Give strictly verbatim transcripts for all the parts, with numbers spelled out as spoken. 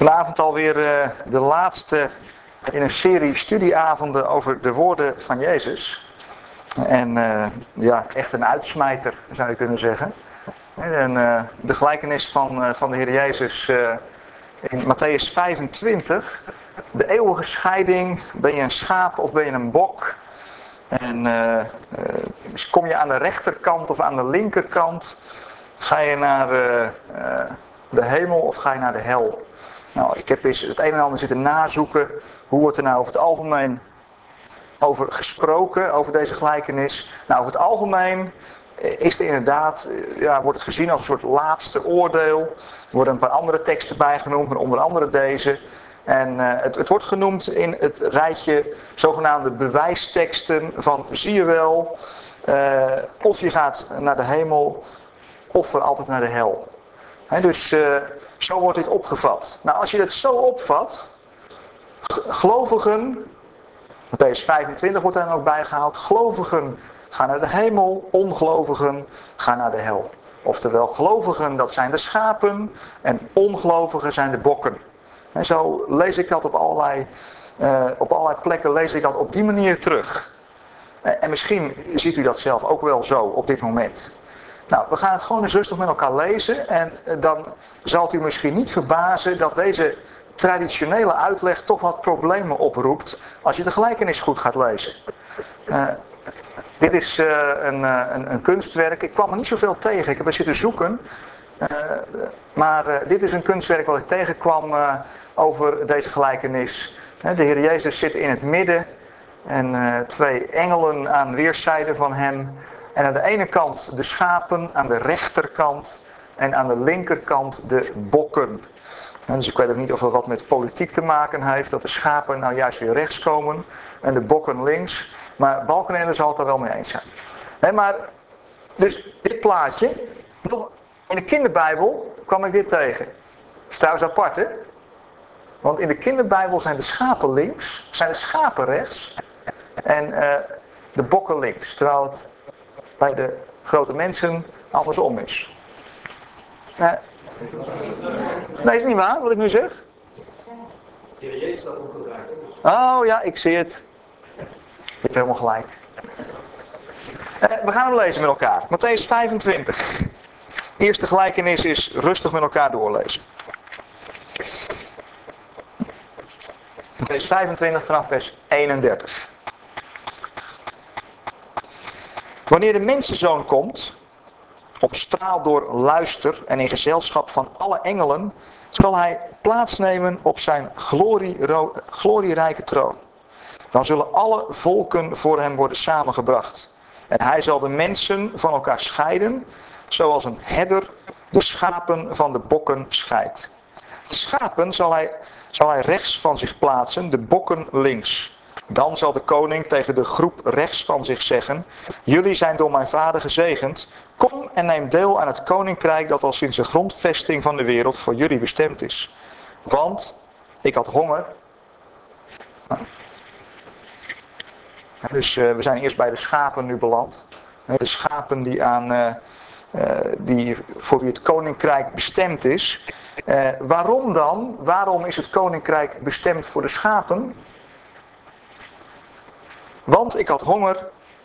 Vanavond alweer uh, de laatste in een serie studieavonden over de woorden van Jezus. En uh, ja, echt een uitsmijter zou je kunnen zeggen. En uh, de gelijkenis van, uh, van de Heer Jezus uh, in Matthäus vijfentwintig. De eeuwige scheiding, ben je een schaap of ben je een bok? En uh, uh, kom je aan de rechterkant of aan de linkerkant? Ga je naar uh, uh, de hemel of ga je naar de hel? Nou, ik heb eens het een en ander zitten nazoeken. Hoe wordt er nou over het algemeen over gesproken, over deze gelijkenis? Nou, over het algemeen is er inderdaad, ja, wordt het gezien als een soort laatste oordeel. Er worden een paar andere teksten bijgenoemd, maar onder andere deze. En uh, het, het wordt genoemd in het rijtje zogenaamde bewijsteksten van zie je wel, uh, of je gaat naar de hemel of voor altijd naar de hel. He, dus uh, zo wordt dit opgevat. Nou, als je het zo opvat, gelovigen, Matthäus vijfentwintig wordt daar dan ook bijgehaald, gelovigen gaan naar de hemel, ongelovigen gaan naar de hel. Oftewel, gelovigen dat zijn de schapen en ongelovigen zijn de bokken. En zo lees ik dat op allerlei, uh, op allerlei plekken, lees ik dat op die manier terug. En misschien ziet u dat zelf ook wel zo op dit moment. Nou, we gaan het gewoon eens rustig met elkaar lezen en dan zal het u misschien niet verbazen dat deze traditionele uitleg toch wat problemen oproept als je de gelijkenis goed gaat lezen. Uh, dit is uh, een, uh, een, een kunstwerk, ik kwam er niet zoveel tegen, ik heb er zitten zoeken, uh, maar uh, dit is een kunstwerk wat ik tegenkwam uh, over deze gelijkenis. Uh, de Heer Jezus zit in het midden en uh, twee engelen aan weerszijden van hem. En aan de ene kant de schapen, aan de rechterkant en aan de linkerkant de bokken. En dus ik weet ook niet of dat wat met politiek te maken heeft, dat de schapen nou juist weer rechts komen en de bokken links. Maar Balkenende zal het er wel mee eens zijn. He, maar, dus dit plaatje, in de kinderbijbel kwam ik dit tegen. Dat is trouwens apart, hè? Want in de kinderbijbel zijn de schapen links, zijn de schapen rechts en uh, de bokken links. Terwijl het bij de grote mensen andersom is. Uh, nee, is niet waar wat ik nu zeg? Oh ja, ik zie het. Je hebt helemaal gelijk. Uh, we gaan hem lezen met elkaar. Matthäus vijfentwintig. Eerste gelijkenis is rustig met elkaar doorlezen. Matthäus vijfentwintig vanaf vers eenendertig. Wanneer de mensenzoon komt, op straal door luister en in gezelschap van alle engelen, zal hij plaatsnemen op zijn gloriero- glorierijke troon. Dan zullen alle volken voor hem worden samengebracht. En hij zal de mensen van elkaar scheiden, zoals een herder de schapen van de bokken scheidt. De schapen zal hij, zal hij rechts van zich plaatsen, de bokken links. Dan zal de koning tegen de groep rechts van zich zeggen: jullie zijn door mijn vader gezegend. Kom en neem deel aan het koninkrijk dat al sinds de grondvesting van de wereld voor jullie bestemd is. Want ik had honger. Dus uh, we zijn eerst bij de schapen nu beland. De schapen die aan, uh, uh, die voor wie het koninkrijk bestemd is. Uh, waarom dan? Waarom is het koninkrijk bestemd voor de schapen? Want ik had honger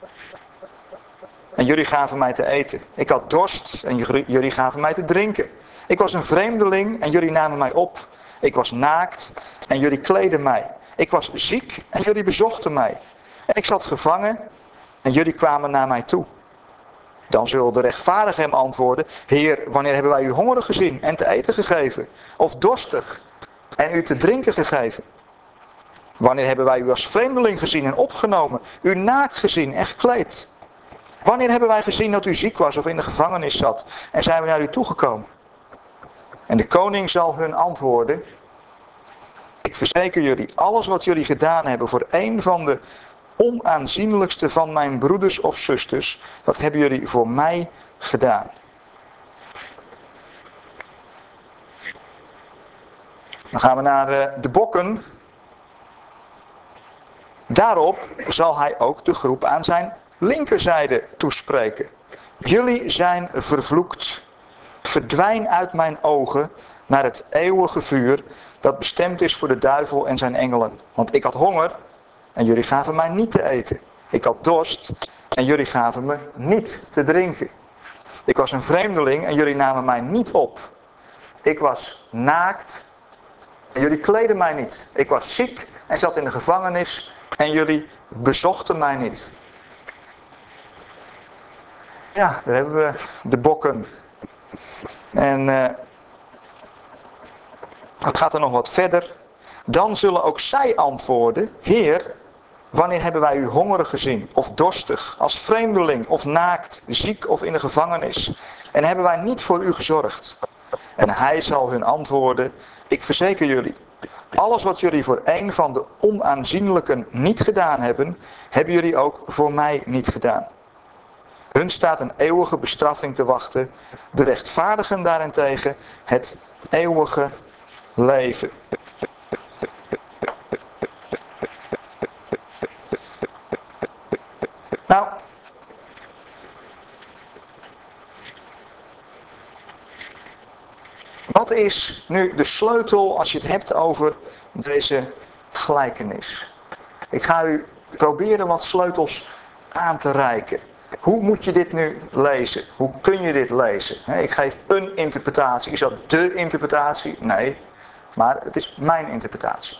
en jullie gaven mij te eten. Ik had dorst en jullie gaven mij te drinken. Ik was een vreemdeling en jullie namen mij op. Ik was naakt en jullie kleden mij. Ik was ziek en jullie bezochten mij. En ik zat gevangen en jullie kwamen naar mij toe. Dan zullen de rechtvaardigen hem antwoorden: Heer, wanneer hebben wij u hongerig gezien en te eten gegeven? Of dorstig en u te drinken gegeven? Wanneer hebben wij u als vreemdeling gezien en opgenomen, u naakt gezien en gekleed? Wanneer hebben wij gezien dat u ziek was of in de gevangenis zat en zijn we naar u toegekomen? En de koning zal hun antwoorden: ik verzeker jullie, alles wat jullie gedaan hebben voor een van de onaanzienlijkste van mijn broeders of zusters, dat hebben jullie voor mij gedaan. Dan gaan we naar de bokken. Daarop zal hij ook de groep aan zijn linkerzijde toespreken. Jullie zijn vervloekt. Verdwijn uit mijn ogen naar het eeuwige vuur dat bestemd is voor de duivel en zijn engelen. Want ik had honger en jullie gaven mij niet te eten. Ik had dorst en jullie gaven me niet te drinken. Ik was een vreemdeling en jullie namen mij niet op. Ik was naakt en jullie kleden mij niet. Ik was ziek en zat in de gevangenis en jullie bezochten mij niet. Ja, daar hebben we de bokken. En uh, het gaat er nog wat verder. Dan zullen ook zij antwoorden: Heer, wanneer hebben wij u hongerig gezien, of dorstig, als vreemdeling, of naakt, ziek of in de gevangenis? En hebben wij niet voor u gezorgd? En hij zal hun antwoorden: Ik verzeker jullie, alles wat jullie voor een van de onaanzienlijken niet gedaan hebben, hebben jullie ook voor mij niet gedaan. Hun staat een eeuwige bestraffing te wachten, de rechtvaardigen daarentegen het eeuwige leven. Nou, wat is nu de sleutel als je het hebt over deze gelijkenis? Ik ga u proberen wat sleutels aan te reiken. Hoe moet je dit nu lezen? Hoe kun je dit lezen? Ik geef een interpretatie. Is dat de interpretatie? Nee, maar het is mijn interpretatie.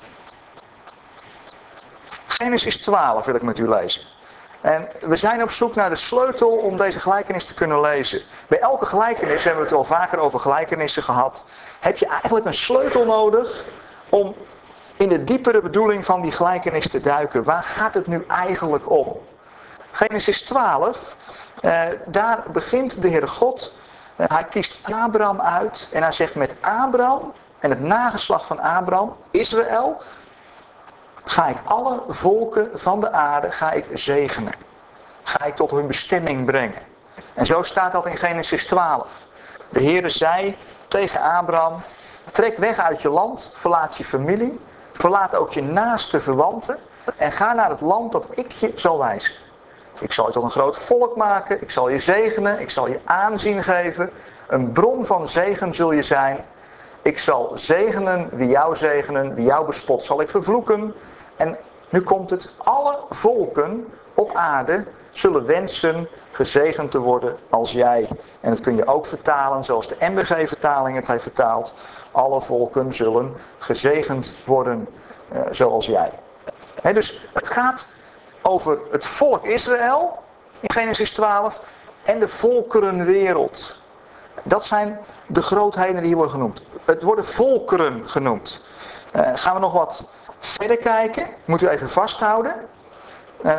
Genesis twaalf wil ik met u lezen. En we zijn op zoek naar de sleutel om deze gelijkenis te kunnen lezen. Bij elke gelijkenis, hebben we het al vaker over gelijkenissen gehad, heb je eigenlijk een sleutel nodig om in de diepere bedoeling van die gelijkenis te duiken. Waar gaat het nu eigenlijk om? Genesis twaalf, eh, daar begint de Heere God, eh, hij kiest Abraham uit en hij zegt met Abraham en het nageslacht van Abraham, Israël, ga ik alle volken van de aarde ga ik zegenen. Ga ik tot hun bestemming brengen. En zo staat dat in Genesis twaalf. De Heere zei tegen Abraham, trek weg uit je land, verlaat je familie, verlaat ook je naaste verwanten en ga naar het land dat ik je zal wijzen. Ik zal je tot een groot volk maken, ik zal je zegenen, ik zal je aanzien geven. Een bron van zegen zul je zijn. Ik zal zegenen wie jou zegenen, wie jou bespot zal ik vervloeken. En nu komt het, alle volken op aarde zullen wensen gezegend te worden als jij. En dat kun je ook vertalen zoals de M B G-vertaling het heeft vertaald. Alle volken zullen gezegend worden uh, zoals jij. He, dus het gaat over het volk Israël in Genesis twaalf en de volkerenwereld. Dat zijn de grootheden die hier worden genoemd. Het worden volkeren genoemd. Uh, gaan we nog wat verder kijken. Moet u even vasthouden. Uh,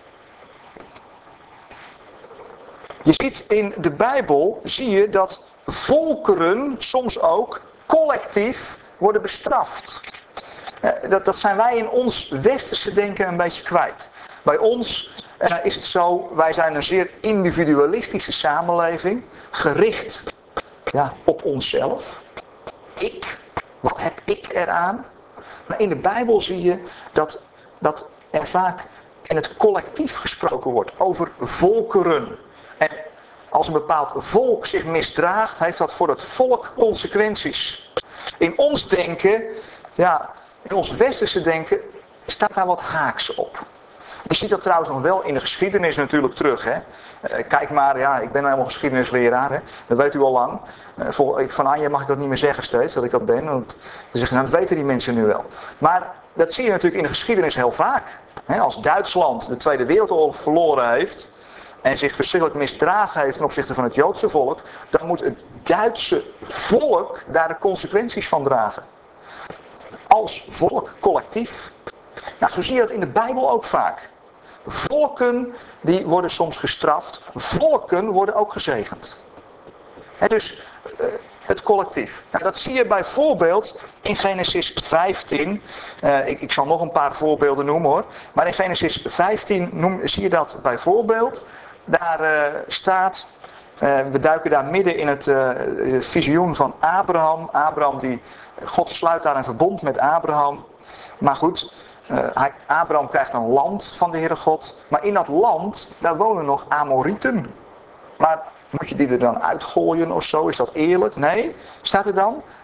je ziet in de Bijbel, zie je dat volkeren soms ook collectief worden bestraft. Uh, dat, dat zijn wij in ons westerse denken een beetje kwijt. Bij ons uh, is het zo, wij zijn een zeer individualistische samenleving, gericht ja, op onszelf. Ik, wat heb ik eraan? Maar in de Bijbel zie je dat, dat er vaak in het collectief gesproken wordt over volkeren. En als een bepaald volk zich misdraagt, heeft dat voor het volk consequenties. In ons denken, ja, in ons westerse denken, staat daar wat haaks op. Je ziet dat trouwens nog wel in de geschiedenis natuurlijk terug. Hè? Kijk maar, ja, ik ben nou helemaal geschiedenisleraar, hè? Dat weet u al lang. Van Anja mag ik dat niet meer zeggen steeds, dat ik dat ben. Want ze zeggen, nou, dat weten die mensen nu wel. Maar dat zie je natuurlijk in de geschiedenis heel vaak. Als Duitsland de Tweede Wereldoorlog verloren heeft en zich verschrikkelijk misdragen heeft ten opzichte van het Joodse volk, dan moet het Duitse volk daar de consequenties van dragen. Als volk, collectief. Nou, zo zie je dat in de Bijbel ook vaak. Volken die worden soms gestraft, volken worden ook gezegend. He, dus uh, het collectief. Nou, dat zie je bijvoorbeeld in Genesis vijftien. Uh, ik, ik zal nog een paar voorbeelden noemen hoor. Maar in Genesis vijftien noem, zie je dat bijvoorbeeld. Daar uh, staat, uh, we duiken daar midden in het uh, visioen van Abraham. Abraham die, God sluit daar een verbond met Abraham. Maar goed, uh, hij, Abraham krijgt een land van de Heere God. Maar in dat land, daar wonen nog Amorieten. Maar moet je die er dan uitgooien of zo? Is dat eerlijk? Nee, staat er dan.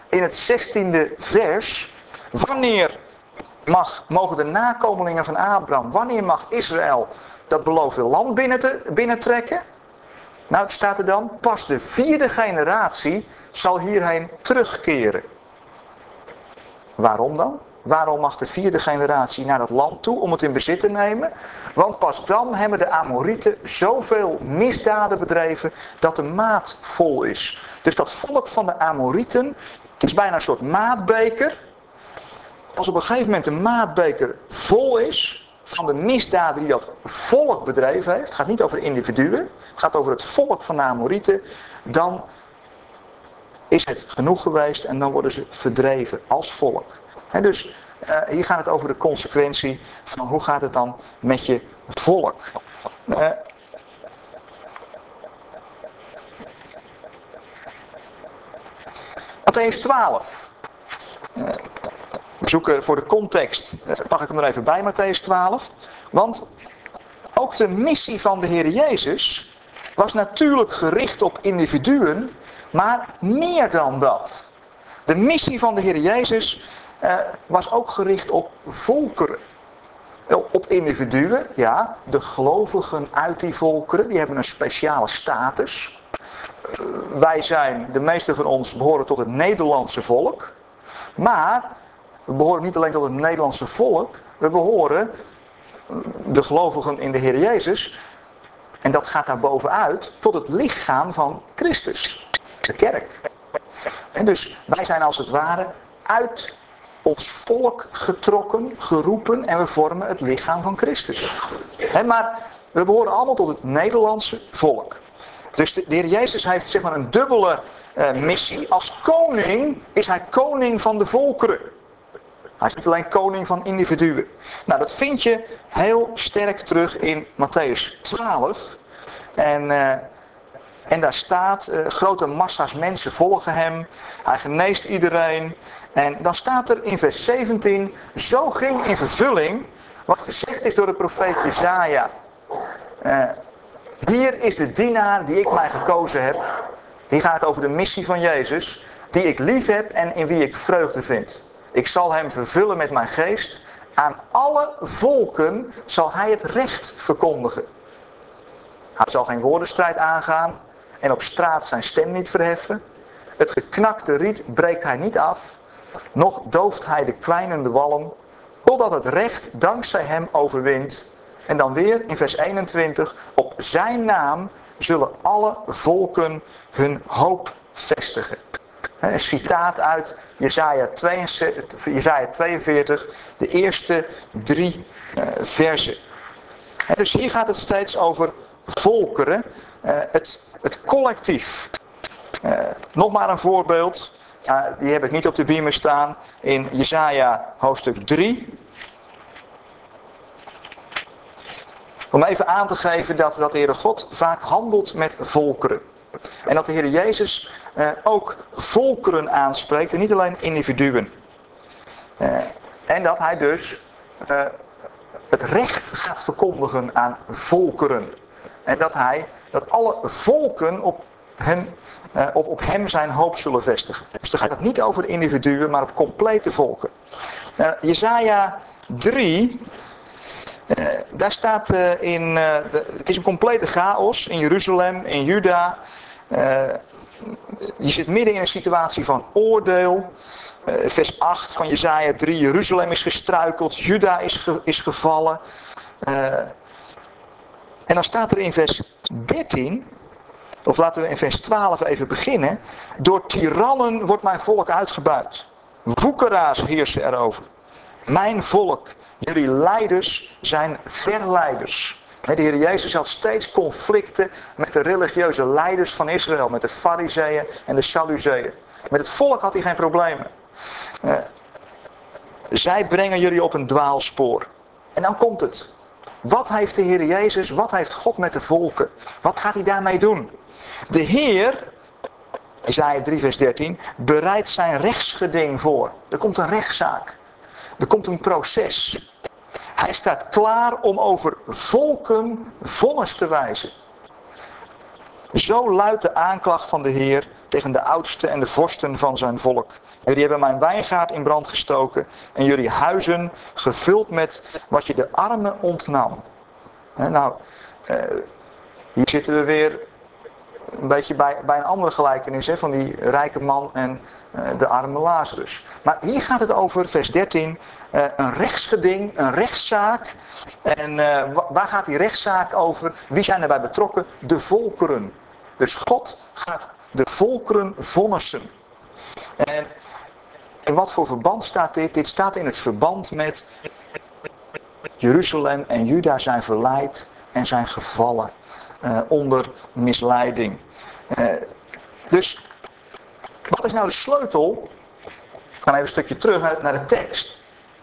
in het zestiende vers, wanneer mag, mogen de nakomelingen van Abraham, wanneer mag Israël dat beloofde land binnen te, binnentrekken? Nou, het staat er dan, pas de vierde generatie zal hierheen terugkeren. Waarom dan? Waarom mag de vierde generatie naar dat land toe om het in bezit te nemen? Want pas dan hebben de Amorieten zoveel misdaden bedreven dat de maat vol is. Dus dat volk van de Amorieten is bijna een soort maatbeker. Als op een gegeven moment de maatbeker vol is van de misdaden die dat volk bedreven heeft, het gaat niet over individuen, het gaat over het volk van de Amorieten, dan is het genoeg geweest en dan worden ze verdreven als volk. En dus uh, hier gaat het over de consequentie van hoe gaat het dan met je volk. Uh, Mattheüs twaalf. Uh, we zoeken voor de context, uh, pak ik hem er even bij, Mattheüs twaalf. Want ook de missie van de Heer Jezus was natuurlijk gericht op individuen, maar meer dan dat. De missie van de Heer Jezus uh, was ook gericht op volkeren. Op individuen, ja. De gelovigen uit die volkeren, die hebben een speciale status. Uh, wij zijn, de meeste van ons behoren tot het Nederlandse volk. Maar we behoren niet alleen tot het Nederlandse volk. We behoren, de gelovigen in de Heer Jezus, en dat gaat daar bovenuit, tot het lichaam van Christus. De kerk. En dus wij zijn als het ware uit ons volk getrokken, geroepen en we vormen het lichaam van Christus. He, maar we behoren allemaal tot het Nederlandse volk. Dus de, de Heer Jezus heeft zeg maar een dubbele uh, missie. Als koning is hij koning van de volkeren. Hij is niet alleen koning van individuen. Nou, dat vind je heel sterk terug in Mattheüs twaalf. En... Uh, En daar staat, uh, grote massa's mensen volgen hem. Hij geneest iedereen. En dan staat er in vers zeventien, zo ging in vervulling wat gezegd is door de profeet Jesaja. Uh, hier is de dienaar die ik mij gekozen heb. Hier gaat het over de missie van Jezus. Die ik lief heb en in wie ik vreugde vind. Ik zal hem vervullen met mijn geest. Aan alle volken zal hij het recht verkondigen. Hij zal geen woordenstrijd aangaan. En op straat zijn stem niet verheffen. Het geknakte riet breekt hij niet af. Nog dooft hij de kwijnende walm. Totdat het recht dankzij hem overwint. En dan weer in vers eenentwintig. Op zijn naam zullen alle volken hun hoop vestigen. Een citaat uit Jesaja tweeënveertig. De eerste drie uh, versen. En dus hier gaat het steeds over volkeren. Uh, het Het collectief. Uh, nog maar een voorbeeld. Uh, die heb ik niet op de beamer staan. In Jesaja hoofdstuk drie. Om even aan te geven dat, dat de Heere God vaak handelt met volkeren. En dat de Heer Jezus uh, ook volkeren aanspreekt en niet alleen individuen. Uh, en dat hij dus uh, het recht gaat verkondigen aan volkeren. En dat hij... dat alle volken op hem, uh, op, op hem zijn hoop zullen vestigen. Dus dan gaat het niet over individuen, maar op complete volken. Uh, Jesaja drie, uh, daar staat uh, in, uh, de, het is een complete chaos in Jeruzalem, in Juda. Uh, je zit midden in een situatie van oordeel. Uh, vers acht van Jesaja drie, Jeruzalem is gestruikeld, Juda is, ge, is gevallen. Uh, En dan staat er in vers dertien, of laten we in vers twaalf even beginnen. Door tirannen wordt mijn volk uitgebuit. Woekeraars heersen erover. Mijn volk, jullie leiders zijn verleiders. De Heer Jezus had steeds conflicten met de religieuze leiders van Israël. Met de Farizeeën en de Sadduceeën. Met het volk had hij geen problemen. Uh, zij brengen jullie op een dwaalspoor. En dan komt het. Wat heeft de Heer Jezus, wat heeft God met de volken? Wat gaat hij daarmee doen? De Heer, Jesaja drie vers dertien, bereidt zijn rechtsgeding voor. Er komt een rechtszaak. Er komt een proces. Hij staat klaar om over volken vonnis te wijzen. Zo luidt de aanklacht van de Heer tegen de oudsten en de vorsten van zijn volk. Jullie hebben mijn wijngaard in brand gestoken en jullie huizen gevuld met wat je de armen ontnam. He, nou, uh, hier zitten we weer een beetje bij, bij een andere gelijkenis, hè, van die rijke man en uh, de arme Lazarus. Maar hier gaat het over, vers dertien, uh, een rechtsgeding, een rechtszaak. En uh, waar gaat die rechtszaak over? Wie zijn erbij betrokken? De volkeren. Dus God gaat de volkeren vonnissen. En in wat voor verband staat dit? Dit staat in het verband met Jeruzalem en Juda zijn verleid en zijn gevallen uh, onder misleiding. Uh, dus wat is nou de sleutel? We gaan even een stukje terug naar, naar de tekst.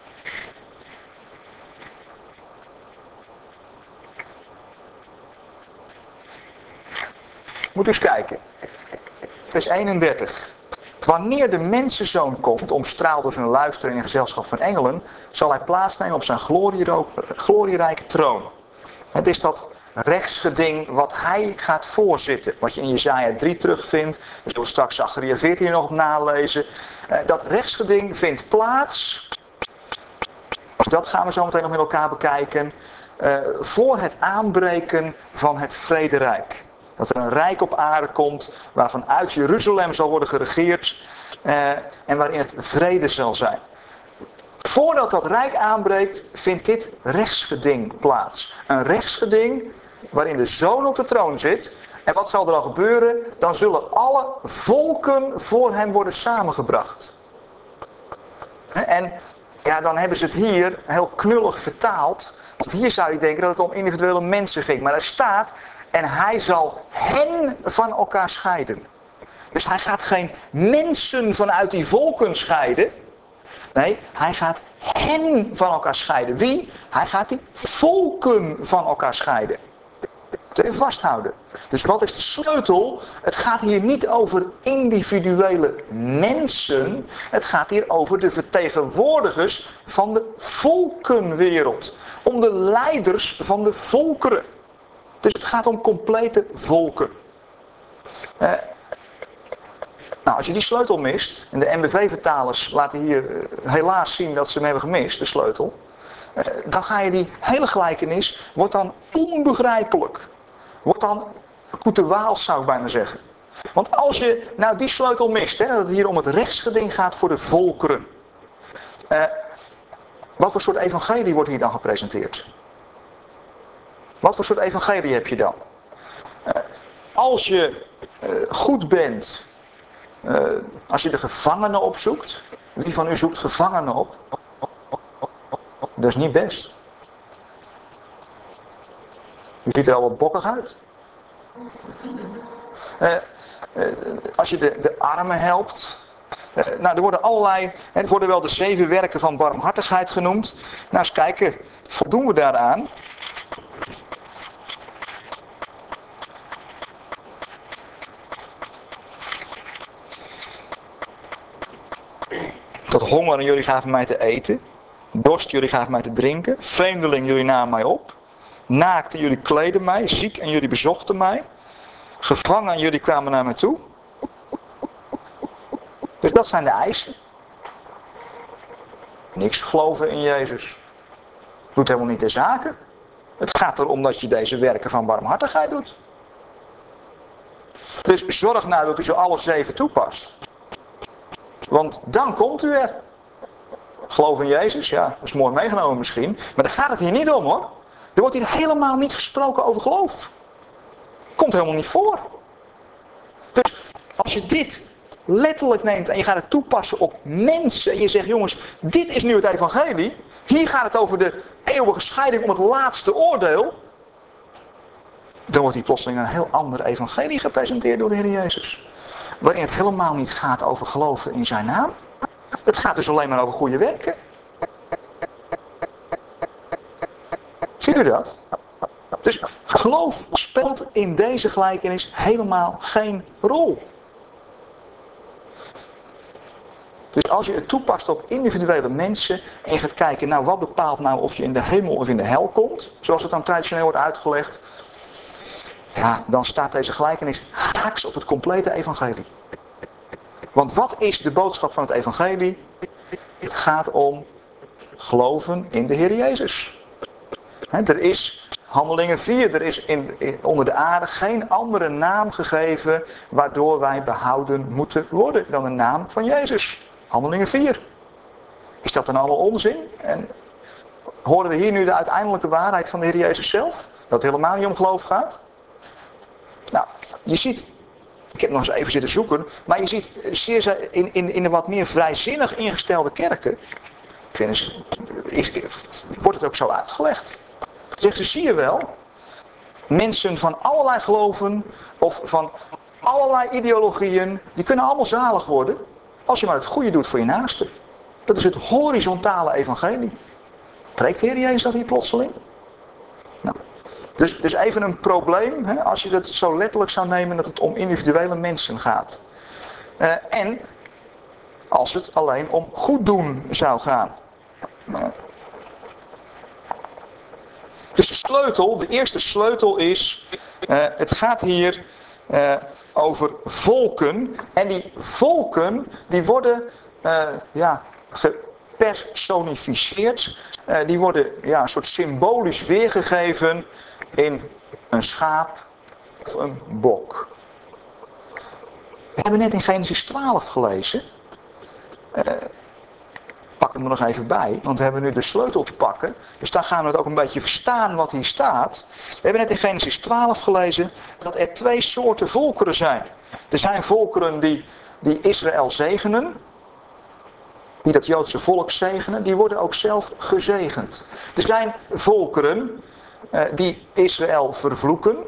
Moet eens kijken. Vers eenendertig. Wanneer de mensenzoon komt, omstraald door zijn luisteren in een gezelschap van engelen, zal hij plaatsnemen op zijn glorierijke troon. Het is dat rechtsgeding wat hij gaat voorzitten. Wat je in Jesaja drie terugvindt. We zullen straks Zacharia veertien nog op nalezen. Dat rechtsgeding vindt plaats. Dat gaan we zo meteen nog met elkaar bekijken. Uh, voor het aanbreken van het vrederijk. Dat er een rijk op aarde komt waarvan uit Jeruzalem zal worden geregeerd uh, en waarin het vrede zal zijn. Voordat dat rijk aanbreekt, vindt dit rechtsgeding plaats. Een rechtsgeding waarin de zoon op de troon zit. En wat zal er al gebeuren? Dan zullen alle volken voor hem worden samengebracht. En ja, dan hebben ze het hier heel knullig vertaald. Want hier zou je denken dat het om individuele mensen ging. Maar er staat, en hij zal hen van elkaar scheiden. Dus hij gaat geen mensen vanuit die volken scheiden. Nee, hij gaat hen van elkaar scheiden. Wie? Hij gaat die volken van elkaar scheiden. Even vasthouden. Dus wat is de sleutel? Het gaat hier niet over individuele mensen. Het gaat hier over de vertegenwoordigers van de volkenwereld. Om de leiders van de volkeren. Dus het gaat om complete volken. Uh, nou, als je die sleutel mist, en de M B V-vertalers laten hier uh, helaas zien dat ze hem hebben gemist, de sleutel. Uh, dan ga je die hele gelijkenis, wordt dan onbegrijpelijk. Wordt dan goed de waals, zou ik bijna zeggen. Want als je nou die sleutel mist, hè, dat het hier om het rechtsgeding gaat voor de volkeren. Uh, wat voor soort evangelie wordt hier dan gepresenteerd? Wat voor soort evangelie heb je dan? Uh, als je uh, goed bent, uh, als je de gevangenen opzoekt, wie van u zoekt gevangenen op? Dat is niet best. U ziet er al wat bokkig uit. Uh, uh, als je de, de armen helpt. Uh, nou, er worden allerlei, het worden wel de zeven werken van barmhartigheid genoemd. Nou, eens kijken, voldoen we daaraan? Tot honger en jullie gaven mij te eten. Dorst, jullie gaven mij te drinken. Vreemdeling, jullie namen mij op. Naakt en jullie kleden mij. Ziek en jullie bezochten mij. Gevangen en jullie kwamen naar mij toe. Dus dat zijn de eisen. Niks geloven in Jezus. Doet helemaal niet de zaken. Het gaat erom dat je deze werken van barmhartigheid doet. Dus zorg nou dat u ze alle zeven toepast. Want dan komt u er. Geloof in Jezus, ja, dat is mooi meegenomen misschien. Maar daar gaat het hier niet om, hoor. Er wordt hier helemaal niet gesproken over geloof. Komt helemaal niet voor. Dus als je dit letterlijk neemt en je gaat het toepassen op mensen. En je zegt, jongens, dit is nu het evangelie. Hier gaat het over de eeuwige scheiding om het laatste oordeel. Dan wordt hier plotseling een heel ander evangelie gepresenteerd door de Heer Jezus. Waarin het helemaal niet gaat over geloven in zijn naam. Het gaat dus alleen maar over goede werken. Ziet u dat? Dus geloof speelt in deze gelijkenis helemaal geen rol. Dus als je het toepast op individuele mensen en je gaat kijken, nou wat bepaalt nou of je in de hemel of in de hel komt, zoals het dan traditioneel wordt uitgelegd, ja, dan staat deze gelijkenis haaks op het complete evangelie. Want wat is de boodschap van het evangelie? Het gaat om geloven in de Heer Jezus. He, er is, Handelingen vier, er is in, in, onder de aarde geen andere naam gegeven waardoor wij behouden moeten worden dan de naam van Jezus. Handelingen vier. Is dat dan allemaal onzin? En horen we hier nu de uiteindelijke waarheid van de Heer Jezus zelf? Dat het helemaal niet om geloof gaat? Nou, je ziet, ik heb nog eens even zitten zoeken, maar je ziet zeer in, in, in de wat meer vrijzinnig ingestelde kerken, is, is, wordt het ook zo uitgelegd. Zeggen ze, zie je wel, mensen van allerlei geloven of van allerlei ideologieën, die kunnen allemaal zalig worden als je maar het goede doet voor je naaste. Dat is het horizontale evangelie. Preekt de Heer Jezus dat hier plotseling? Nou, dus, dus even een probleem, hè, als je het zo letterlijk zou nemen dat het om individuele mensen gaat. Uh, en als het alleen om goed doen zou gaan. Uh, dus de sleutel, de eerste sleutel is, uh, het gaat hier uh, over volken. En die volken, die worden uh, ja, gepersonificeerd. Uh, die worden ja, een soort symbolisch weergegeven in een schaap of een bok. We hebben net in Genesis twaalf gelezen. Uh, pak hem er nog even bij, want we hebben nu de sleutel te pakken. Dus daar gaan we het ook een beetje verstaan wat hier staat. We hebben net in Genesis twaalf gelezen dat er twee soorten volkeren zijn. Er zijn volkeren die, die Israël zegenen. Die dat Joodse volk zegenen. Die worden ook zelf gezegend. Er zijn volkeren uh, die Israël vervloeken.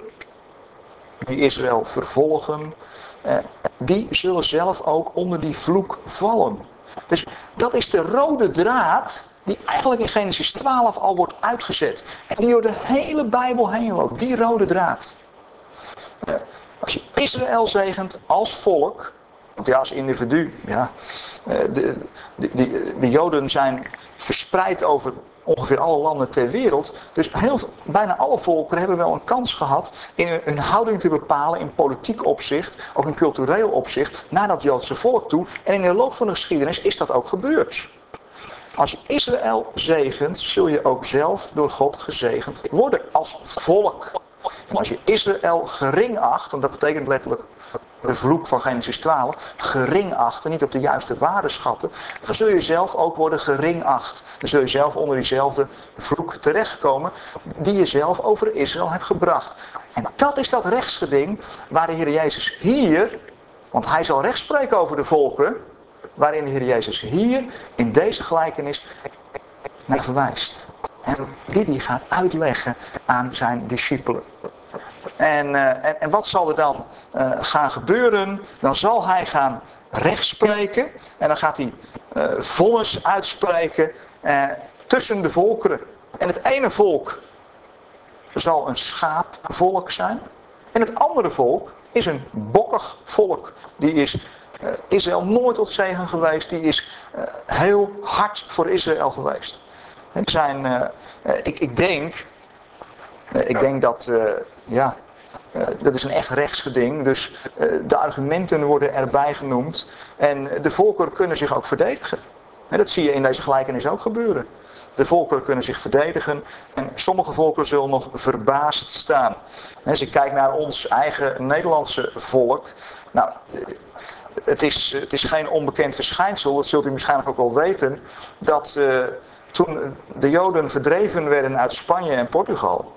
Die Israël vervolgen. Uh, die zullen zelf ook onder die vloek vallen. Dus dat is de rode draad die eigenlijk in Genesis twaalf al wordt uitgezet. En die door de hele Bijbel heen loopt. Die rode draad. Uh, als je Israël zegent als volk. Want ja, als individu. Ja, uh, de, de, de, de Joden zijn verspreid over ongeveer alle landen ter wereld. Dus heel, bijna alle volkeren hebben wel een kans gehad in hun houding te bepalen in politiek opzicht, ook in cultureel opzicht, naar dat Joodse volk toe. En in de loop van de geschiedenis is dat ook gebeurd. Als je Israël zegent, zul je ook zelf door God gezegend worden als volk. En als je Israël gering acht, want dat betekent letterlijk de vloek van Genesis twaalf, gering achten, niet op de juiste waarde schatten, dan zul je zelf ook worden gering acht. Dan zul je zelf onder diezelfde vloek terechtkomen die je zelf over Israël hebt gebracht. En dat is dat rechtsgeding waar de Heer Jezus hier, want hij zal recht spreken over de volken, waarin de Heer Jezus hier in deze gelijkenis naar verwijst. En die die gaat uitleggen aan zijn discipelen. En, uh, en, en wat zal er dan uh, gaan gebeuren? Dan zal hij gaan rechtspreken. En dan gaat hij uh, vonnis uitspreken uh, tussen de volkeren. En het ene volk zal een schaapvolk zijn. En het andere volk is een bokkig volk. Die is uh, Israël nooit tot zegen geweest. Die is uh, heel hard voor Israël geweest. En zijn, uh, uh, ik, ik denk... Uh, ik denk dat... Uh, ja... Uh, dat is een echt rechtsgeding, dus uh, de argumenten worden erbij genoemd. En de volkeren kunnen zich ook verdedigen. En dat zie je in deze gelijkenis ook gebeuren. De volkeren kunnen zich verdedigen en sommige volkeren zullen nog verbaasd staan. En als je kijkt naar ons eigen Nederlandse volk. Nou, het is, het is geen onbekend verschijnsel, dat zult u waarschijnlijk ook wel weten. Dat uh, toen de Joden verdreven werden uit Spanje en Portugal,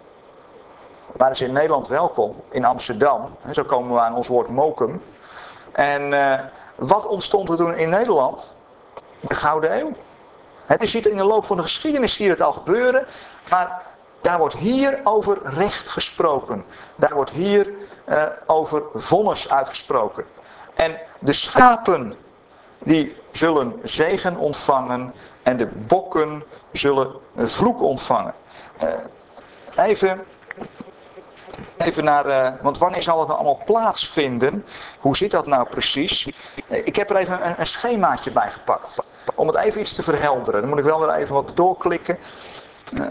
waren ze in Nederland welkom, in Amsterdam. Zo komen we aan ons woord mokum. En uh, wat ontstond er toen in Nederland? De Gouden Eeuw. He, je ziet in de loop van de geschiedenis zie je het al gebeuren. Maar daar wordt hier over recht gesproken. Daar wordt hier uh, over vonnis uitgesproken. En de schapen die zullen zegen ontvangen. En de bokken zullen een vloek ontvangen. Uh, even... Even naar, uh, want wanneer zal het nou allemaal plaatsvinden? Hoe zit dat nou precies? Ik heb er even een, een schemaatje bij gepakt. Om het even iets te verhelderen. Dan moet ik wel weer even wat doorklikken. Uh.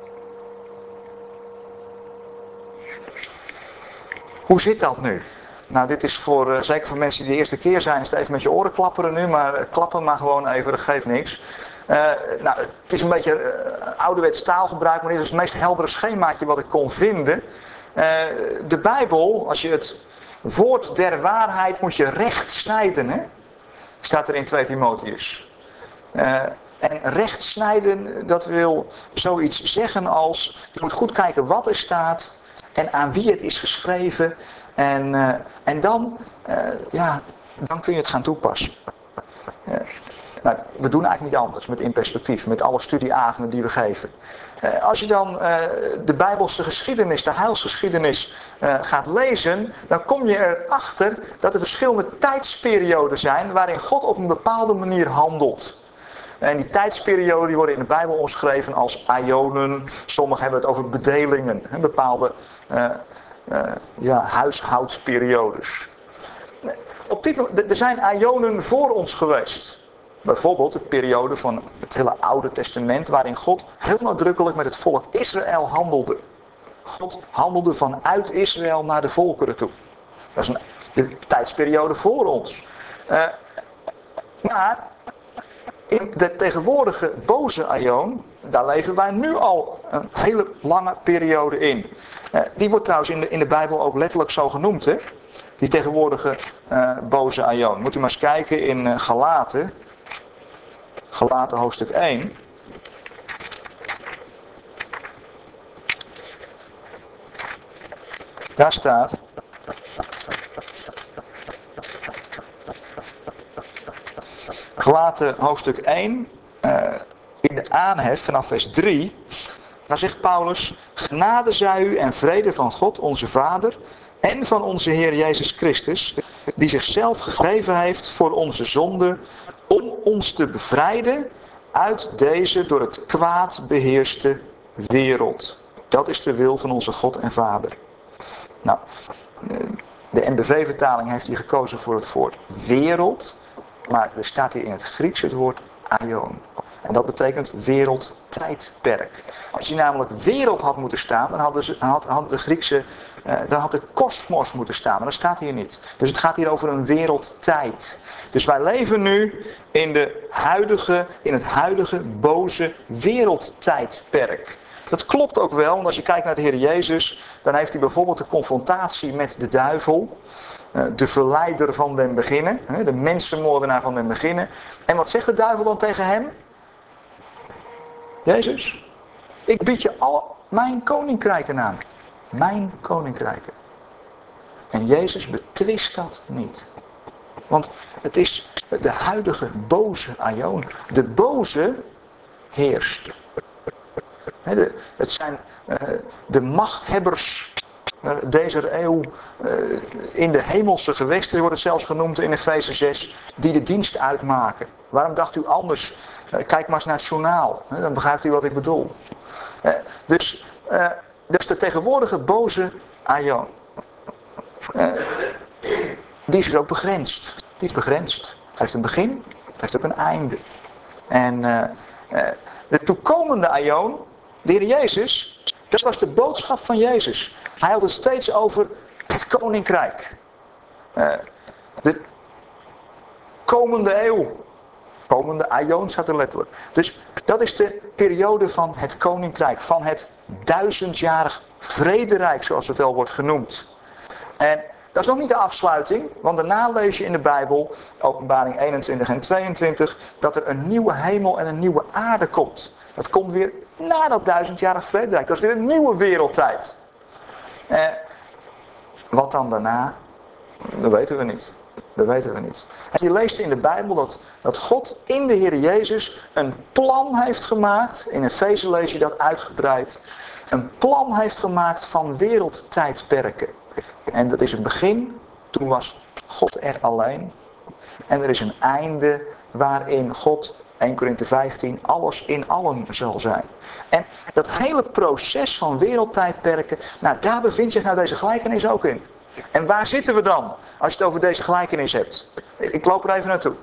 Hoe zit dat nu? Nou, dit is voor, uh, zeker voor mensen die de eerste keer zijn, is het even met je oren klapperen nu, maar uh, klappen maar gewoon even, dat geeft niks. Uh, nou, het is een beetje uh, ouderwets taalgebruik, maar dit is het meest heldere schemaatje wat ik kon vinden. Uh, de Bijbel, als je het woord der waarheid moet je recht snijden, hè? Staat er in twee Timotheus. Uh, en recht snijden, dat wil zoiets zeggen als, je moet goed kijken wat er staat en aan wie het is geschreven. En, uh, en dan, uh, ja, dan kun je het gaan toepassen. Uh, nou, we doen eigenlijk niet anders met In Perspectief, met alle studieavonden die we geven. Uh, als je dan uh, de Bijbelse geschiedenis, de heilsgeschiedenis uh, gaat lezen, dan kom je erachter dat er verschillende tijdsperioden zijn waarin God op een bepaalde manier handelt. En die tijdsperioden die worden in de Bijbel omschreven als aionen. Sommigen hebben het over bedelingen, hè, bepaalde uh, uh, ja, huishoudperiodes. Op dit, er zijn aionen voor ons geweest. Bijvoorbeeld de periode van het hele Oude Testament, waarin God heel nadrukkelijk met het volk Israël handelde. God handelde vanuit Israël naar de volkeren toe. Dat is een de tijdsperiode voor ons. Uh, maar in de tegenwoordige boze aion, daar leven wij nu al een hele lange periode in. Uh, die wordt trouwens in de, in de Bijbel ook letterlijk zo genoemd, hè? Die tegenwoordige uh, boze aion. Moet u maar eens kijken in uh, Galaten. Galaten hoofdstuk één. Daar staat. Galaten hoofdstuk één. Uh, in de aanhef vanaf vers drie. Daar zegt Paulus. Genade zij u en vrede van God onze Vader. En van onze Heer Jezus Christus. Die zichzelf gegeven heeft voor onze zonde. Om ons te bevrijden uit deze door het kwaad beheerste wereld. Dat is de wil van onze God en Vader. Nou, de N B V-vertaling heeft hier gekozen voor het woord wereld. Maar er staat hier in het Grieks het woord aion. En dat betekent wereldtijdperk. Als hier namelijk wereld had moeten staan, dan hadden ze, had, had de Griekse, uh, dan had de kosmos moeten staan. Maar dat staat hier niet. Dus het gaat hier over een wereldtijd. Dus wij leven nu in, de huidige, in het huidige boze wereldtijdperk. Dat klopt ook wel, want als je kijkt naar de Heer Jezus, dan heeft hij bijvoorbeeld de confrontatie met de duivel. De verleider van den beginnen, de mensenmoordenaar van den beginnen. En wat zegt de duivel dan tegen hem? Jezus, ik bied je al mijn koninkrijken aan. Mijn koninkrijken. En Jezus betwist dat niet. Want het is de huidige boze aion. De boze heerst. Het zijn de machthebbers deze eeuw in de hemelse gewesten, wordt het zelfs genoemd in Efeze zes, die de dienst uitmaken. Waarom dacht u anders? Kijk maar eens naar het journaal, dan begrijpt u wat ik bedoel. Dus, dus de tegenwoordige boze aion, die is dus ook begrensd. Die is begrensd. Het heeft een begin, het heeft ook een einde. En de toekomende aion, de Heer Jezus, dat was de boodschap van Jezus. Hij had het steeds over het koninkrijk. Uh, de komende eeuw. Komende aion staat er letterlijk. Dus dat is de periode van het koninkrijk. Van het duizendjarig vrederijk, zoals het wel wordt genoemd. En dat is nog niet de afsluiting. Want daarna lees je in de Bijbel, Openbaring eenentwintig en tweeëntwintig, dat er een nieuwe hemel en een nieuwe aarde komt. Dat komt weer na dat duizendjarig vrederijk. Dat is weer een nieuwe wereldtijd. Eh, wat dan daarna? Dat weten we niet. Dat weten we niet. En je leest in de Bijbel dat, dat God in de Heer Jezus een plan heeft gemaakt. In Efeze lees je dat uitgebreid. Een plan heeft gemaakt van wereldtijdperken. En dat is een begin. Toen was God er alleen. En er is een einde waarin God, Eerste Korinthe vijftien, alles in allen zal zijn. En dat hele proces van wereldtijdperken, nou daar bevindt zich nou deze gelijkenis ook in. En waar zitten we dan, als je het over deze gelijkenis hebt? Ik loop er even naartoe.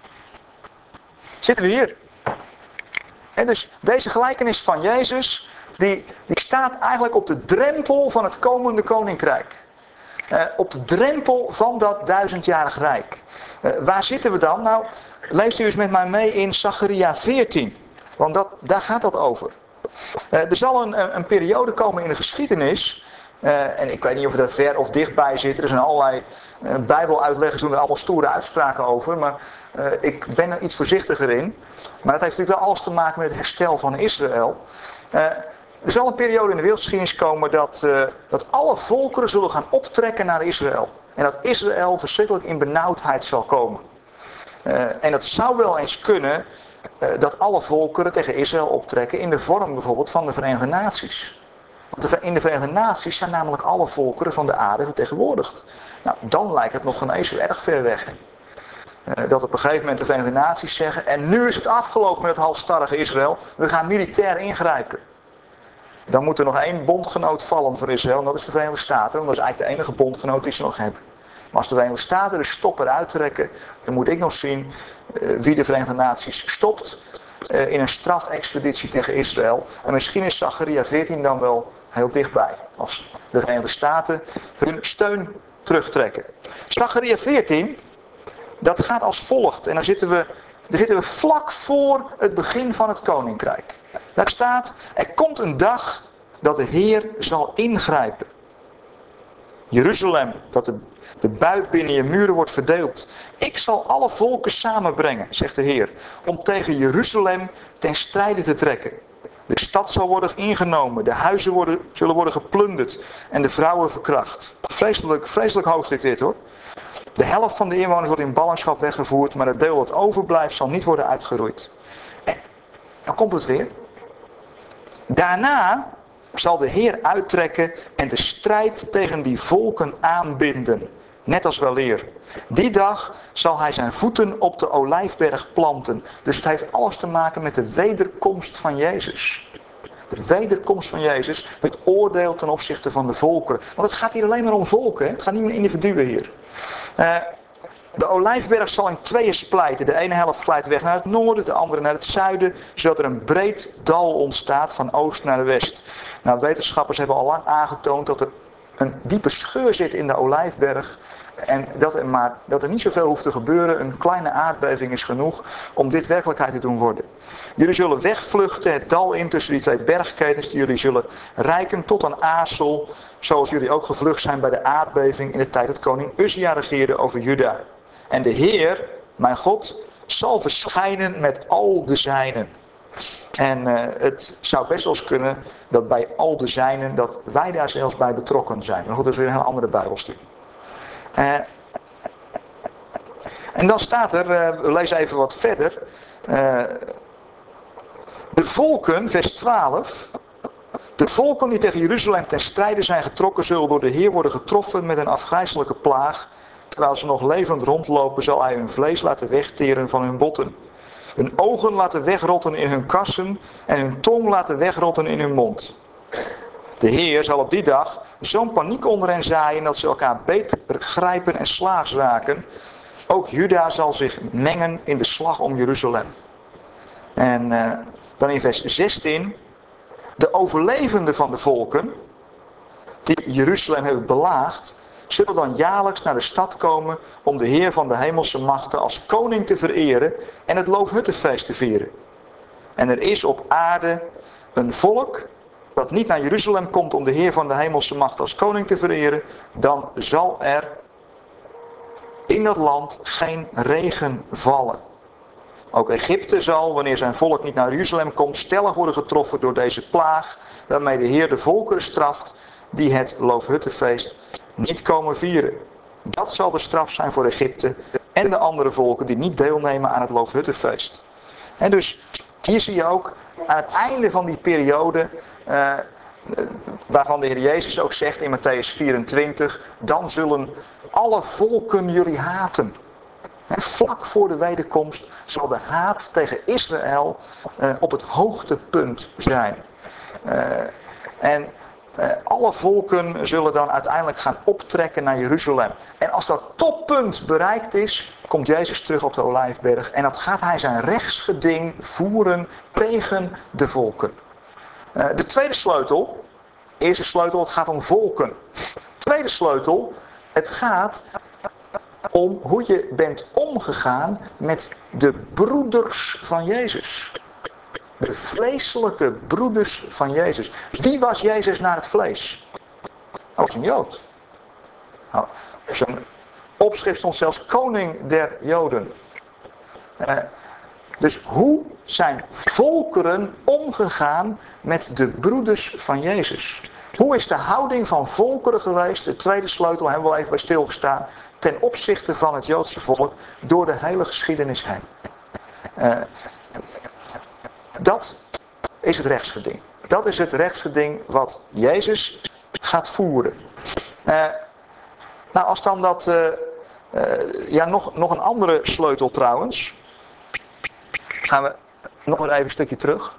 Zitten we hier? En dus deze gelijkenis van Jezus, die, die staat eigenlijk op de drempel van het komende koninkrijk. Uh, op de drempel van dat duizendjarig rijk. Uh, waar zitten we dan? Nou, lees u eens met mij mee in Zacharia veertien. Want dat, daar gaat dat over. Uh, er zal een, een periode komen in de geschiedenis. Uh, en ik weet niet of we daar ver of dichtbij zitten. Er zijn allerlei uh, bijbeluitleggers doen er allemaal stoere uitspraken over. Maar uh, ik ben er iets voorzichtiger in. Maar dat heeft natuurlijk wel alles te maken met het herstel van Israël. Uh, Er zal een periode in de wereldgeschiedenis komen dat, uh, dat alle volkeren zullen gaan optrekken naar Israël. En dat Israël verschrikkelijk in benauwdheid zal komen. Uh, en dat zou wel eens kunnen uh, dat alle volkeren tegen Israël optrekken in de vorm bijvoorbeeld van de Verenigde Naties. Want de, in de Verenigde Naties zijn namelijk alle volkeren van de aarde vertegenwoordigd. Nou, dan lijkt het nog ineens zo erg ver weg. Uh, dat op een gegeven moment de Verenigde Naties zeggen, en nu is het afgelopen met het halstarrige Israël, we gaan militair ingrijpen. Dan moet er nog één bondgenoot vallen voor Israël en dat is de Verenigde Staten. Want dat is eigenlijk de enige bondgenoot die ze nog hebben. Maar als de Verenigde Staten de stop eruit trekken, dan moet ik nog zien uh, wie de Verenigde Naties stopt uh, in een strafexpeditie tegen Israël. En misschien is Zacharia veertien dan wel heel dichtbij. Als de Verenigde Staten hun steun terugtrekken. Zacharia veertien, dat gaat als volgt. En dan zitten we, dan zitten we vlak voor het begin van het koninkrijk. Daar staat, er komt een dag dat de Heer zal ingrijpen. Jeruzalem, dat de, de buit binnen je muren wordt verdeeld. Ik zal alle volken samenbrengen, zegt de Heer, om tegen Jeruzalem ten strijde te trekken. De stad zal worden ingenomen, de huizen worden, zullen worden geplunderd en de vrouwen verkracht. Vreselijk, vreselijk hoofdstuk dit hoor. De helft van de inwoners wordt in ballingschap weggevoerd, maar het deel dat overblijft zal niet worden uitgeroeid. En dan komt het weer. Daarna zal de Heer uittrekken en de strijd tegen die volken aanbinden. Net als weleer. Die dag zal hij zijn voeten op de olijfberg planten. Dus het heeft alles te maken met de wederkomst van Jezus. De wederkomst van Jezus, het oordeel ten opzichte van de volkeren. Want het gaat hier alleen maar om volken, hè? Het gaat niet om individuen hier. Uh, De olijfberg zal in tweeën splijten. De ene helft glijdt weg naar het noorden, de andere naar het zuiden. Zodat er een breed dal ontstaat van oost naar west. Nou, wetenschappers hebben al lang aangetoond dat er een diepe scheur zit in de olijfberg. En dat er, maar, dat er niet zoveel hoeft te gebeuren. Een kleine aardbeving is genoeg om dit werkelijkheid te doen worden. Jullie zullen wegvluchten het dal in tussen die twee bergketens. Jullie zullen reiken tot aan Asel. Zoals jullie ook gevlucht zijn bij de aardbeving in de tijd dat koning Uzia regeerde over Juda. En de Heer, mijn God, zal verschijnen met al de zijnen. En uh, het zou best wel eens kunnen dat bij al de zijnen, dat wij daar zelfs bij betrokken zijn. Maar goed, dat is weer een hele andere bijbelstudie. Uh, en dan staat er, uh, we lezen even wat verder. Uh, de volken, vers twaalf. De volken die tegen Jeruzalem ten strijde zijn getrokken, zullen door de Heer worden getroffen met een afgrijselijke plaag. Terwijl ze nog levend rondlopen, zal hij hun vlees laten wegteren van hun botten. Hun ogen laten wegrotten in hun kassen en hun tong laten wegrotten in hun mond. De Heer zal op die dag zo'n paniek onder hen zaaien dat ze elkaar beet grijpen en slaags raken. Ook Juda zal zich mengen in de slag om Jeruzalem. En uh, dan in vers zestien. De overlevenden van de volken, die Jeruzalem hebben belaagd, zullen dan jaarlijks naar de stad komen om de Heer van de hemelse machten als koning te vereren en het Loofhuttenfeest te vieren. En er is op aarde een volk dat niet naar Jeruzalem komt om de Heer van de hemelse macht als koning te vereren, dan zal er in dat land geen regen vallen. Ook Egypte zal, wanneer zijn volk niet naar Jeruzalem komt, stellig worden getroffen door deze plaag, waarmee de Heer de volkeren straft die het Loofhuttenfeest niet komen vieren. Dat zal de straf zijn voor Egypte en de andere volken die niet deelnemen aan het Loofhuttenfeest. En dus hier zie je ook aan het einde van die periode, uh, waarvan de Heer Jezus ook zegt in Matthäus vierentwintig, dan zullen alle volken jullie haten. En vlak voor de wederkomst zal de haat tegen Israël uh, op het hoogtepunt zijn. Uh, en uh, alle volken zullen dan uiteindelijk gaan optrekken naar Jeruzalem. En als dat toppunt bereikt is, komt Jezus terug op de Olijfberg. En dan gaat hij zijn rechtsgeding voeren tegen de volken. Uh, de tweede sleutel, eerste sleutel, het gaat om volken. Tweede sleutel, het gaat om hoe je bent omgegaan met de broeders van Jezus. De vleeselijke broeders van Jezus. Wie was Jezus naar het vlees? Hij was een Jood. Nou, zijn opschrift stond zelfs koning der Joden. Uh, dus hoe zijn volkeren omgegaan met de broeders van Jezus? Hoe is de houding van volkeren geweest? De tweede sleutel hebben we al even bij stilgestaan. Ten opzichte van het Joodse volk door de hele geschiedenis heen. Uh, dat is het rechtsgeding. Dat is het rechtsgeding wat Jezus gaat voeren. Uh, nou, als dan dat... Uh, uh, ja, nog, nog een andere sleutel trouwens. Gaan we nog maar even een stukje terug.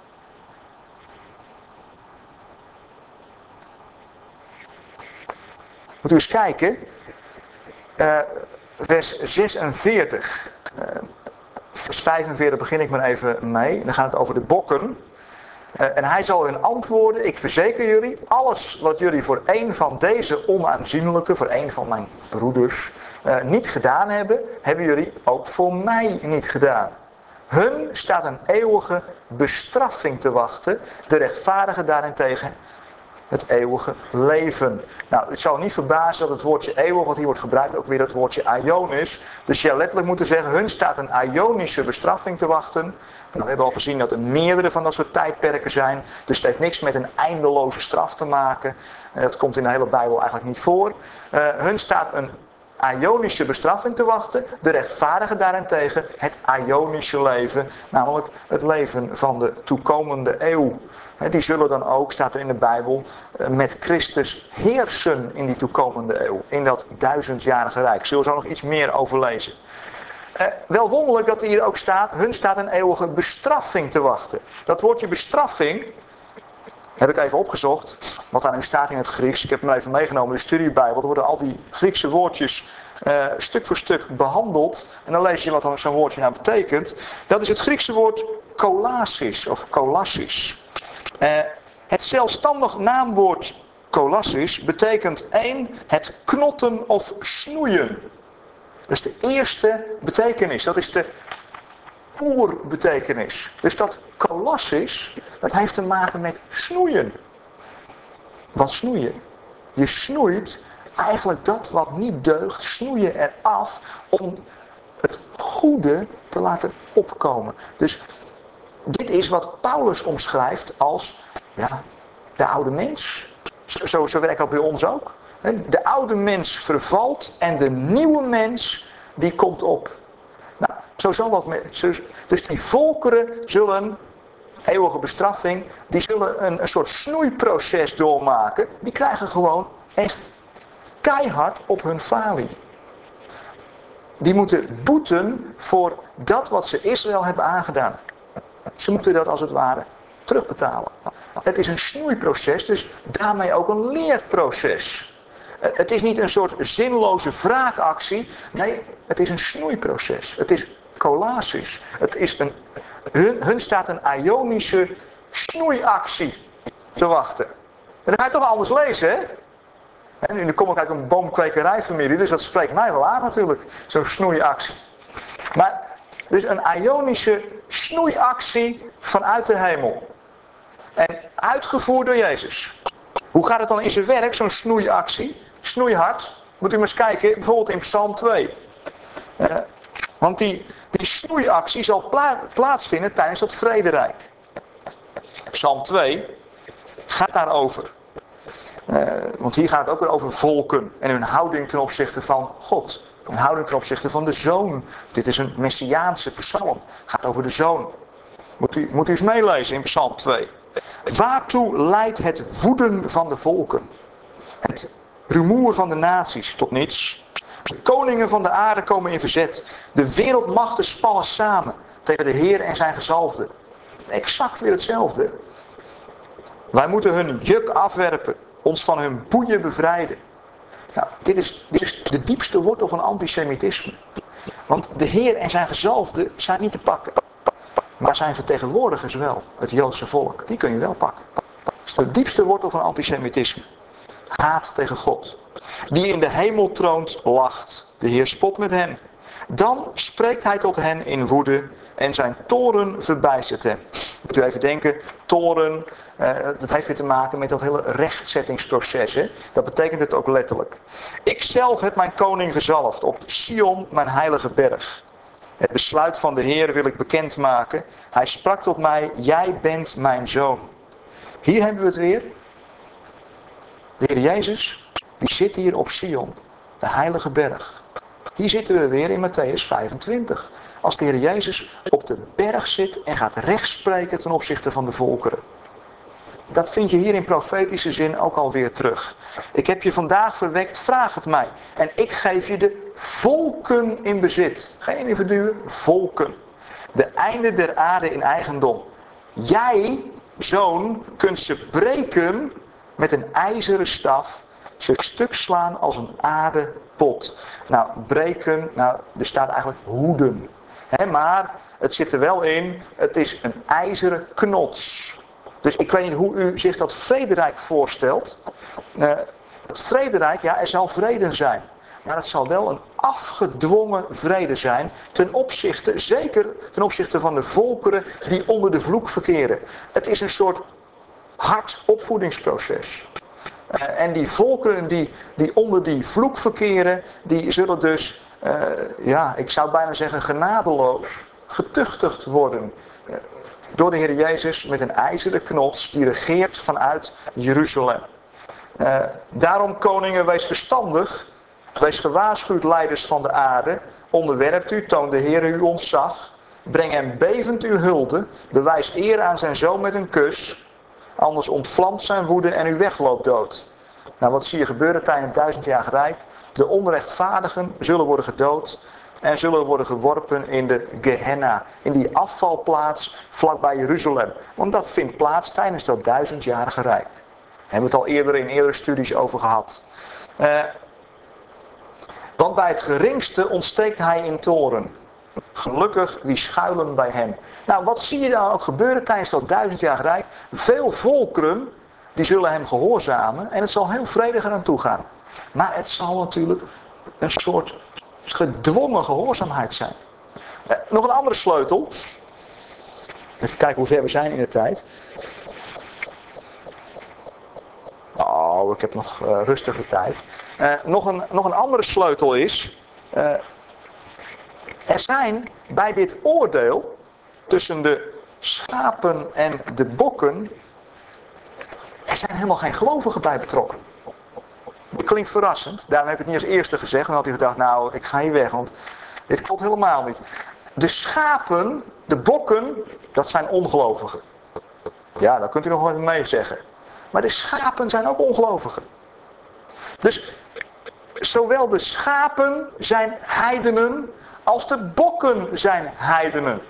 Moet u eens kijken. Uh, vers zesenveertig. Uh, vers vijfenveertig begin ik maar even mee. Dan gaat het over de bokken. Uh, en hij zal hun antwoorden. Ik verzeker jullie. Alles wat jullie voor een van deze onaanzienlijke. Voor een van mijn broeders. Uh, niet gedaan hebben. Hebben jullie ook voor mij niet gedaan. Hun staat een eeuwige bestraffing te wachten. De rechtvaardigen daarentegen het eeuwige leven. Nou, het zou niet verbazen dat het woordje eeuwig wat hier wordt gebruikt ook weer het woordje aion is. Dus je zou letterlijk moeten zeggen, hun staat een aionische bestraffing te wachten. Nou, we hebben al gezien dat er meerdere van dat soort tijdperken zijn. Dus het heeft niks met een eindeloze straf te maken. Dat komt in de hele Bijbel eigenlijk niet voor. Uh, hun staat een aionische bestraffing te wachten. De rechtvaardigen daarentegen het aionische leven. Namelijk het leven van de toekomende eeuw. Die zullen dan ook, staat er in de Bijbel, met Christus heersen in die toekomende eeuw. In dat duizendjarige rijk. Zullen we zo nog iets meer over lezen. Eh, wel wonderlijk dat er hier ook staat, hun staat een eeuwige bestraffing te wachten. Dat woordje bestraffing, heb ik even opgezocht, wat daar nu staat in het Grieks. Ik heb hem even meegenomen in de studiebijbel. Er worden al die Griekse woordjes uh, stuk voor stuk behandeld. En dan lees je wat dan zo'n woordje nou betekent. Dat is het Griekse woord kolassis of kolassis. Uh, het zelfstandig naamwoord kolassis betekent één, het knotten of snoeien. Dat is de eerste betekenis. Dat is de oerbetekenis. Dus dat kolassis, dat heeft te maken met snoeien. Wat snoeien? Je snoeit eigenlijk dat wat niet deugt, snoei je eraf om het goede te laten opkomen. Dus dit is wat Paulus omschrijft als ja, de oude mens. Zo, zo werkt dat bij ons ook. De oude mens vervalt en de nieuwe mens die komt op. Nou, zo zal dat met, dus die volkeren zullen, eeuwige bestraffing, die zullen een, een soort snoeiproces doormaken. Die krijgen gewoon echt keihard op hun falie. Die moeten boeten voor dat wat ze Israël hebben aangedaan. Ze moeten dat als het ware terugbetalen. Het is een snoeiproces, dus daarmee ook een leerproces. Het is niet een soort zinloze wraakactie. Nee, het is een snoeiproces. Het is kolassis. Het is een, hun, hun staat een aionische snoeiactie te wachten. En dan ga je toch anders lezen, hè? En nu kom ik uit een boomkwekerijfamilie, dus dat spreekt mij wel aan natuurlijk. Zo'n snoeiactie. Maar, dus een aionische snoeiactie vanuit de hemel. En uitgevoerd door Jezus. Hoe gaat het dan in zijn werk, zo'n snoeiactie? Snoeihard. Moet u maar eens kijken, bijvoorbeeld in Psalm twee. Uh, want die, die snoeiactie zal pla- plaatsvinden tijdens het vrederijk. Psalm twee gaat daarover. Uh, want hier gaat het ook weer over volken en hun houding ten opzichte van God. Hun houding ten opzichte van de Zoon. Dit is een messiaanse psalm. Het gaat over de Zoon. Moet u, moet u eens meelezen in Psalm twee. Waartoe leidt het woeden van de volken? Het rumoer van de naties tot niets. De koningen van de aarde komen in verzet. De wereldmachten spannen samen tegen de Heer en zijn gezalfde. Exact weer hetzelfde. Wij moeten hun juk afwerpen. Ons van hun boeien bevrijden. Nou, dit is, dit is de diepste wortel van antisemitisme. Want de Heer en zijn gezalfde zijn niet te pakken. Maar zijn vertegenwoordigers wel. Het Joodse volk. Die kun je wel pakken. is de diepste wortel van antisemitisme. Haat tegen God. Die in de hemel troont, lacht. De Heer spot met hen. Dan spreekt hij tot hen in woede en zijn toorn verbijstert hem. Moet u even denken, toorn, uh, dat heeft weer te maken met dat hele rechtzettingsproces. Hè? Dat betekent het ook letterlijk. Ik zelf heb mijn koning gezalfd op Sion, mijn heilige berg. Het besluit van de Heer wil ik bekendmaken. Hij sprak tot mij, jij bent mijn zoon. Hier hebben we het weer. De Heer Jezus, die zit hier op Sion, de heilige berg. Hier zitten we weer in Matthäus vijfentwintig. Als de Heer Jezus op de berg zit en gaat rechtspreken ten opzichte van de volkeren. Dat vind je hier in profetische zin ook alweer terug. Ik heb je vandaag verwekt, vraag het mij. En ik geef je de volken in bezit. Geen individuen, volken. De einden der aarde in eigendom. Jij, zoon, kunt ze breken met een ijzeren staf. Ze stuk slaan als een aardepot. Nou, breken, nou, er staat eigenlijk hoeden. He, maar het zit er wel in, het is een ijzeren knots. Dus ik weet niet hoe u zich dat vrederijk voorstelt. Uh, het vrederijk, ja, er zal vrede zijn. Maar het zal wel een afgedwongen vrede zijn. Ten opzichte, zeker ten opzichte van de volkeren die onder de vloek verkeren. Het is een soort hard opvoedingsproces. Uh, en die volkeren die, die onder die vloek verkeren, die zullen dus, uh, ja, ik zou bijna zeggen genadeloos, getuchtigd worden. Uh, door de Heer Jezus met een ijzeren knots die regeert vanuit Jeruzalem. Uh, daarom koningen, wees verstandig, wees gewaarschuwd leiders van de aarde, onderwerpt u, toon de Heer uw ontzag, breng hem bevend uw hulde, bewijs eer aan zijn zoon met een kus, anders ontvlamt zijn woede en u wegloopt dood. Nou, wat zie je gebeuren tijdens het duizendjarig rijk? De onrechtvaardigen zullen worden gedood en zullen worden geworpen in de Gehenna, in die afvalplaats vlakbij Jeruzalem. Want dat vindt plaats tijdens dat duizendjarige rijk. Daar hebben we het al eerder in eerdere studies over gehad. Uh, want bij het geringste ontsteekt hij in toren. Gelukkig wie schuilen bij hem. Nou, wat zie je dan ook gebeuren tijdens dat duizendjarig rijk? Veel volkeren die zullen hem gehoorzamen en het zal heel vredig eraan toe gaan. Maar het zal natuurlijk een soort gedwongen gehoorzaamheid zijn. Eh, nog een andere sleutel. Even kijken hoe ver we zijn in de tijd. Oh, ik heb nog uh, rustige tijd. Uh, nog, een, nog een andere sleutel is. Uh, er zijn bij dit oordeel tussen de schapen en de bokken. Er zijn helemaal geen gelovigen bij betrokken. Dat klinkt verrassend. Daarom heb ik het niet als eerste gezegd. Dan had u gedacht, nou, ik ga hier weg, want dit klopt helemaal niet. De schapen, de bokken, dat zijn ongelovigen. Ja, dat kunt u nog wel even mee zeggen. Maar de schapen zijn ook ongelovigen. Dus zowel de schapen zijn heidenen, als de bokken zijn heidenen.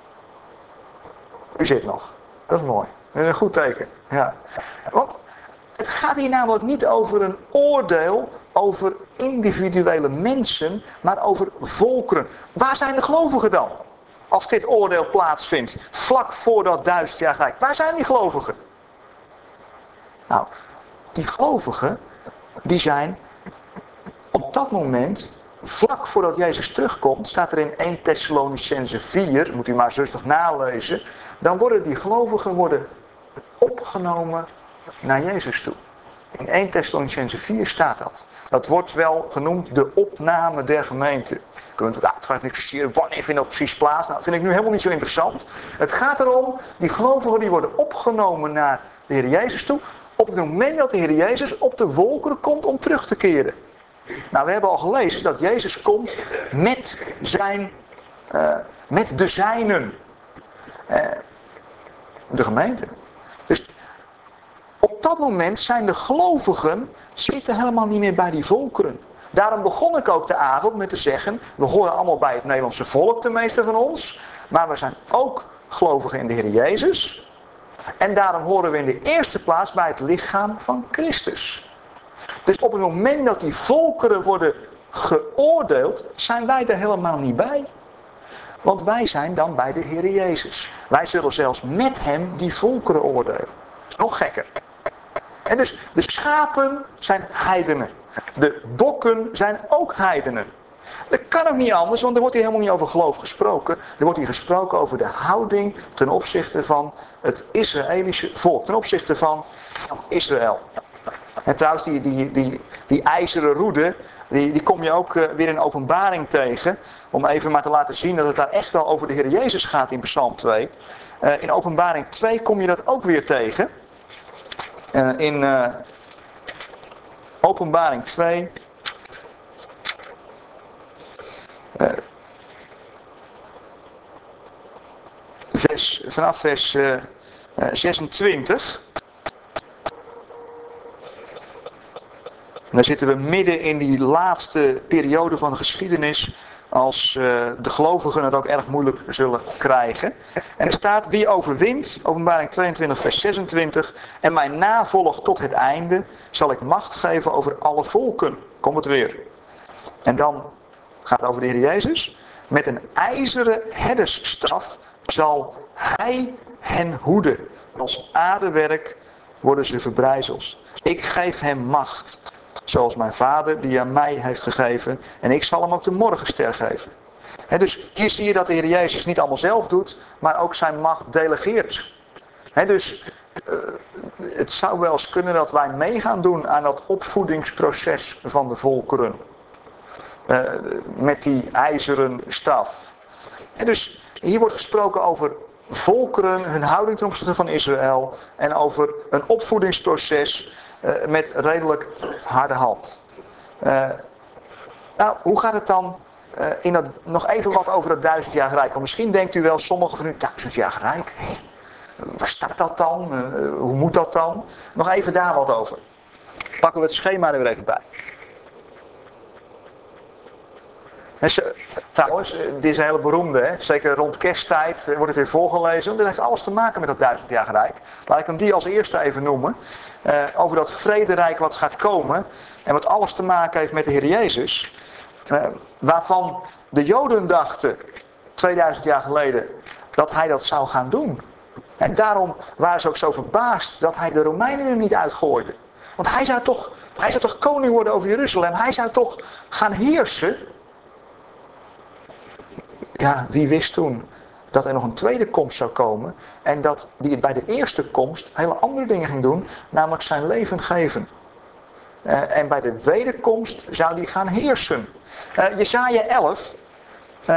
U zit nog. Dat is mooi. Dat is een goed teken. Ja. Want het gaat hier namelijk niet over een oordeel over individuele mensen, maar over volkeren. Waar zijn de gelovigen dan? Als dit oordeel plaatsvindt, vlak voor dat duizendjarig rijk. Waar zijn die gelovigen? Nou, die gelovigen, die zijn op dat moment, vlak voordat Jezus terugkomt, staat er in Eerste Thessalonicenzen vier, moet u maar eens rustig nalezen, dan worden die gelovigen worden opgenomen naar Jezus toe. In Eerste Thessalonicenzen vier staat dat. Dat wordt wel genoemd de opname der gemeente. Je kunt het uitgebreid discussiëren, wanneer vindt dat precies plaats? Nou, dat vind ik nu helemaal niet zo interessant. Het gaat erom, die gelovigen die worden opgenomen naar de Heer Jezus toe, op het moment dat de Heer Jezus op de wolken komt om terug te keren. Nou, we hebben al gelezen dat Jezus komt met zijn, uh, met de zijnen. Uh, de gemeente. Dus op dat moment zijn de gelovigen, zitten helemaal niet meer bij die volkeren. Daarom begon ik ook de avond met te zeggen, we horen allemaal bij het Nederlandse volk, de meeste van ons. Maar we zijn ook gelovigen in de Heer Jezus. En daarom horen we in de eerste plaats bij het lichaam van Christus. Dus op het moment dat die volkeren worden geoordeeld, zijn wij er helemaal niet bij. Want wij zijn dan bij de Heer Jezus. Wij zullen zelfs met hem die volkeren oordelen. Nog gekker. En dus de schapen zijn heidenen. De bokken zijn ook heidenen. Dat kan ook niet anders, want er wordt hier helemaal niet over geloof gesproken. Er wordt hier gesproken over de houding ten opzichte van het Israëlische volk. Ten opzichte van, van Israël. En trouwens, die, die, die, die ijzeren roede, die, die kom je ook uh, weer in Openbaring tegen. Om even maar te laten zien dat het daar echt wel over de Heer Jezus gaat in Psalm twee. Uh, in Openbaring twee kom je dat ook weer tegen. Uh, in uh, Openbaring twee. Uh, vers, vanaf vers uh, uh, zesentwintig. En dan zitten we midden in die laatste periode van de geschiedenis. Als uh, de gelovigen het ook erg moeilijk zullen krijgen. En er staat, wie overwint, Openbaring tweeëntwintig vers zesentwintig. En mij navolgt tot het einde, zal ik macht geven over alle volken. Komt het weer. En dan gaat het over de Heer Jezus. Met een ijzeren herdersstaf zal hij hen hoeden. Als aardewerk worden ze verbrijzels. Ik geef hem macht. Zoals mijn vader die aan mij heeft gegeven. En ik zal hem ook de morgenster geven. He, dus hier zie je dat de Heer Jezus niet allemaal zelf doet. Maar ook zijn macht delegeert. He, dus uh, het zou wel eens kunnen dat wij mee gaan doen aan dat opvoedingsproces van de volkeren. Uh, met die ijzeren staf. En dus hier wordt gesproken over volkeren, hun houding ten opzichte van Israël. En over een opvoedingsproces uh, met redelijk harde hand. Uh, nou, hoe gaat het dan uh, in dat, nog even wat over het duizendjarig rijk? Want misschien denkt u wel, sommigen van u, duizendjarig rijk? Hé, waar staat dat dan? Uh, hoe moet dat dan? Nog even daar wat over. Pakken we het schema er weer even bij. En ze, trouwens, dit is een hele beroemde, hè? Zeker rond kersttijd wordt het weer voorgelezen. Dat heeft alles te maken met dat duizendjarige rijk. Laat ik hem die als eerste even noemen. Uh, over dat vrederijk wat gaat komen. En wat alles te maken heeft met de Heer Jezus. Uh, waarvan de Joden dachten, tweeduizend jaar geleden, dat hij dat zou gaan doen. En daarom waren ze ook zo verbaasd dat hij de Romeinen er niet uitgooide. Want hij zou toch, hij zou toch koning worden over Jeruzalem. Hij zou toch gaan heersen. Ja, wie wist toen dat er nog een tweede komst zou komen. En dat die het bij de eerste komst hele andere dingen ging doen. Namelijk zijn leven geven. Uh, en bij de wederkomst zou die gaan heersen. Uh, Jesaja elf. Uh,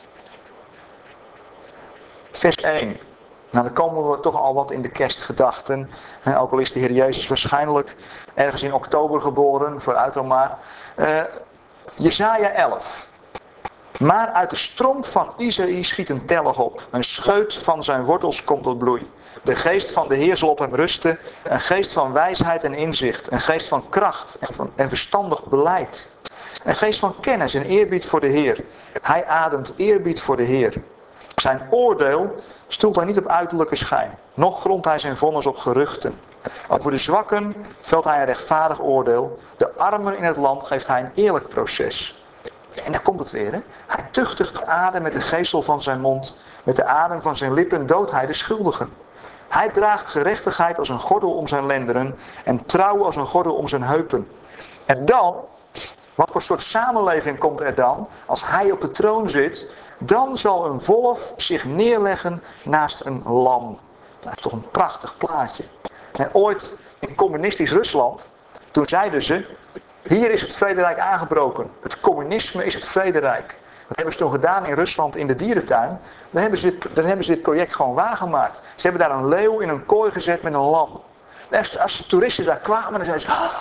vers één. Nou, dan komen we toch al wat in de kerstgedachten. Uh, ook al is de Heer Jezus waarschijnlijk ergens in oktober geboren. Vooruit dan maar. Uh, Jesaja elf. Maar uit de stromp van Isaïe schiet een tellig op. Een scheut van zijn wortels komt tot bloei. De geest van de Heer zal op hem rusten. Een geest van wijsheid en inzicht. Een geest van kracht en, van, en verstandig beleid. Een geest van kennis en eerbied voor de Heer. Hij ademt eerbied voor de Heer. Zijn oordeel stoelt hij niet op uiterlijke schijn. Noch grondt hij zijn vonnis op geruchten. Over de zwakken velt hij een rechtvaardig oordeel. De armen in het land geeft hij een eerlijk proces. En daar komt het weer, hè. Hij tuchtigt de adem met de geestel van zijn mond. Met de adem van zijn lippen doodt hij de schuldigen. Hij draagt gerechtigheid als een gordel om zijn lendenen. En trouw als een gordel om zijn heupen. En dan, wat voor soort samenleving komt er dan? Als hij op de troon zit, dan zal een wolf zich neerleggen naast een lam. Dat is toch een prachtig plaatje. En ooit in communistisch Rusland, toen zeiden ze, hier is het vrederijk aangebroken. Het communisme is het vrederijk. Dat hebben ze toen gedaan in Rusland in de dierentuin. Dan hebben ze dit, dan hebben ze dit project gewoon waargemaakt. Ze hebben daar een leeuw in een kooi gezet met een lam. En als, als de toeristen daar kwamen, dan zeiden ze, ah,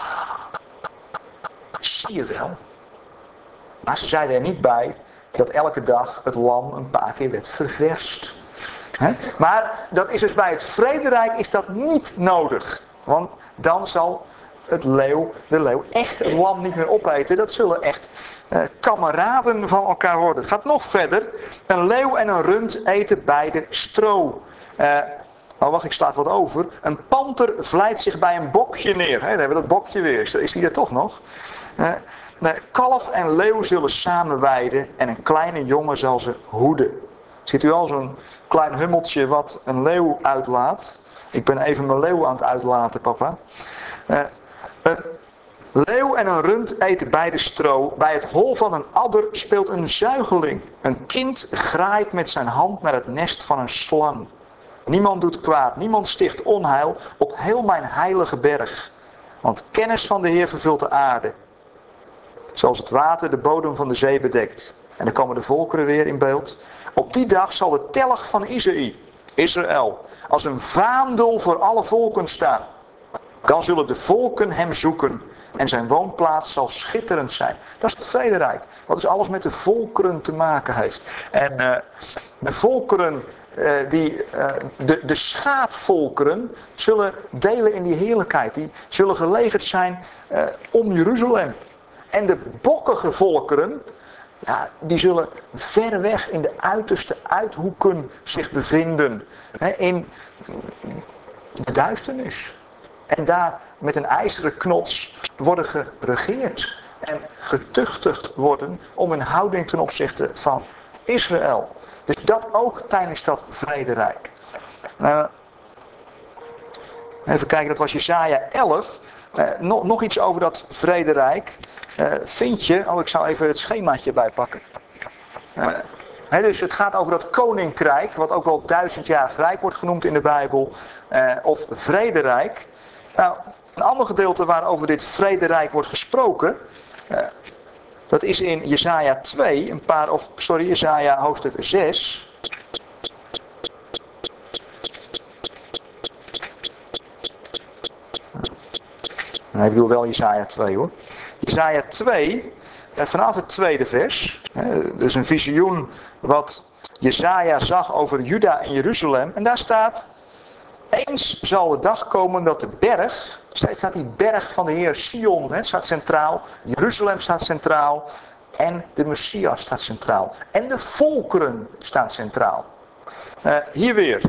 zie je wel. Maar ze zeiden er niet bij dat elke dag het lam een paar keer werd ververst. He? Maar dat is dus bij het vrederijk is dat niet nodig. Want dan zal het leeuw, de leeuw echt het lam niet meer opeten. Dat zullen echt eh, kameraden van elkaar worden. Het gaat nog verder. Een leeuw en een rund eten beide stro. Uh, oh wacht, ik sla wat over. Een panter vlijt zich bij een bokje neer. He, dan hebben we dat bokje weer. Is die er toch nog? Uh, uh, kalf en leeuw zullen samen weiden. En een kleine jongen zal ze hoeden. Ziet u al zo'n klein hummeltje wat een leeuw uitlaat. Ik ben even mijn leeuw aan het uitlaten, papa. Uh, een leeuw en een rund eten beide stro. Bij het hol van een adder speelt een zuigeling. Een kind graait met zijn hand naar het nest van een slang. Niemand doet kwaad, niemand sticht onheil op heel mijn heilige berg. Want kennis van de Heer vervult de aarde. Zoals het water de bodem van de zee bedekt. En dan komen de volkeren weer in beeld. Op die dag zal de telg van Israël, Israël, als een vaandel voor alle volken staan. Dan zullen de volken hem zoeken. En zijn woonplaats zal schitterend zijn. Dat is het vrederijk. Wat dus alles met de volkeren te maken heeft. En uh, de volkeren, uh, die, uh, de, de schaapvolkeren, zullen delen in die heerlijkheid. Die zullen gelegerd zijn uh, om Jeruzalem. En de bokkige volkeren, ja, die zullen ver weg in de uiterste uithoeken zich bevinden. Hè, in de duisternis. En daar met een ijzeren knots worden geregeerd en getuchtigd worden om hun houding ten opzichte van Israël. Dus dat ook tijdens dat vrederijk. Uh, even kijken, dat was Jesaja elf. Uh, nog, nog iets over dat vrederijk. Uh, vind je, oh ik zal even het schemaatje bijpakken. Uh, He, dus het gaat over dat koninkrijk, wat ook wel duizendjarig rijk wordt genoemd in de Bijbel, uh, of vrederijk. Nou, een ander gedeelte waarover dit vrederijk wordt gesproken, uh, dat is in Jesaja twee, een paar, of sorry, Jesaja hoofdstuk zes. Nee, ik bedoel wel Jesaja twee hoor. Jesaja twee, uh, vanaf het tweede vers, uh, dus een visioen wat Jesaja zag over Juda en Jeruzalem, en daar staat: eens zal de dag komen dat de berg, steeds staat die berg van de Heer, Sion, hè, staat centraal. Jeruzalem staat centraal. En de Messias staat centraal. En de volkeren staan centraal. Uh, hier weer.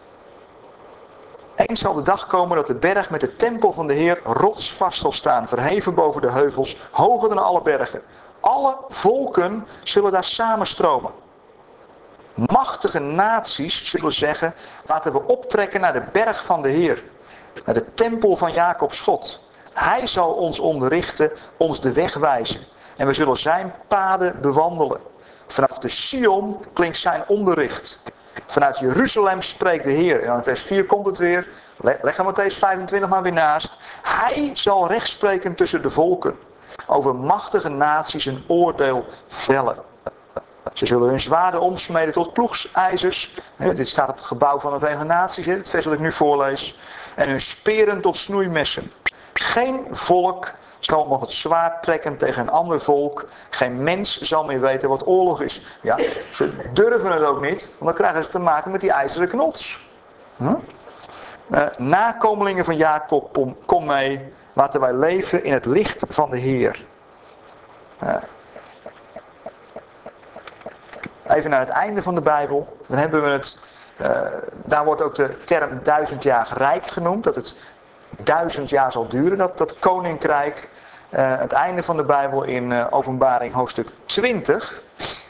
Eens zal de dag komen dat de berg met de tempel van de Heer rotsvast zal staan. Verheven boven de heuvels, hoger dan alle bergen. Alle volken zullen daar samenstromen. Machtige naties zullen zeggen: laten we optrekken naar de berg van de Heer. Naar de tempel van Jacobs God. Hij zal ons onderrichten, ons de weg wijzen. En we zullen zijn paden bewandelen. Vanaf de Sion klinkt zijn onderricht. Vanuit Jeruzalem spreekt de Heer. En in vers vier komt het weer. Leg hem Mattheüs vijfentwintig maar weer naast. Hij zal recht spreken tussen de volken. Over machtige naties een oordeel vellen. Ze zullen hun zwaarden omsmeden tot ploegsijzers. Dit staat op het gebouw van de Verenigde Naties, het vers wat ik nu voorlees. En hun speren tot snoeimessen. Geen volk zal nog het zwaard trekken tegen een ander volk. Geen mens zal meer weten wat oorlog is. Ja, ze durven het ook niet, want dan krijgen ze te maken met die ijzeren knots. Huh? Uh, nakomelingen van Jacob, kom, kom mee. Laten wij leven in het licht van de Heer. Uh, Even naar het einde van de Bijbel. Dan hebben we het. Uh, daar wordt ook de term duizendjarig rijk genoemd. Dat het duizend jaar zal duren, dat, dat koninkrijk. Uh, het einde van de Bijbel in uh, Openbaring hoofdstuk twintig.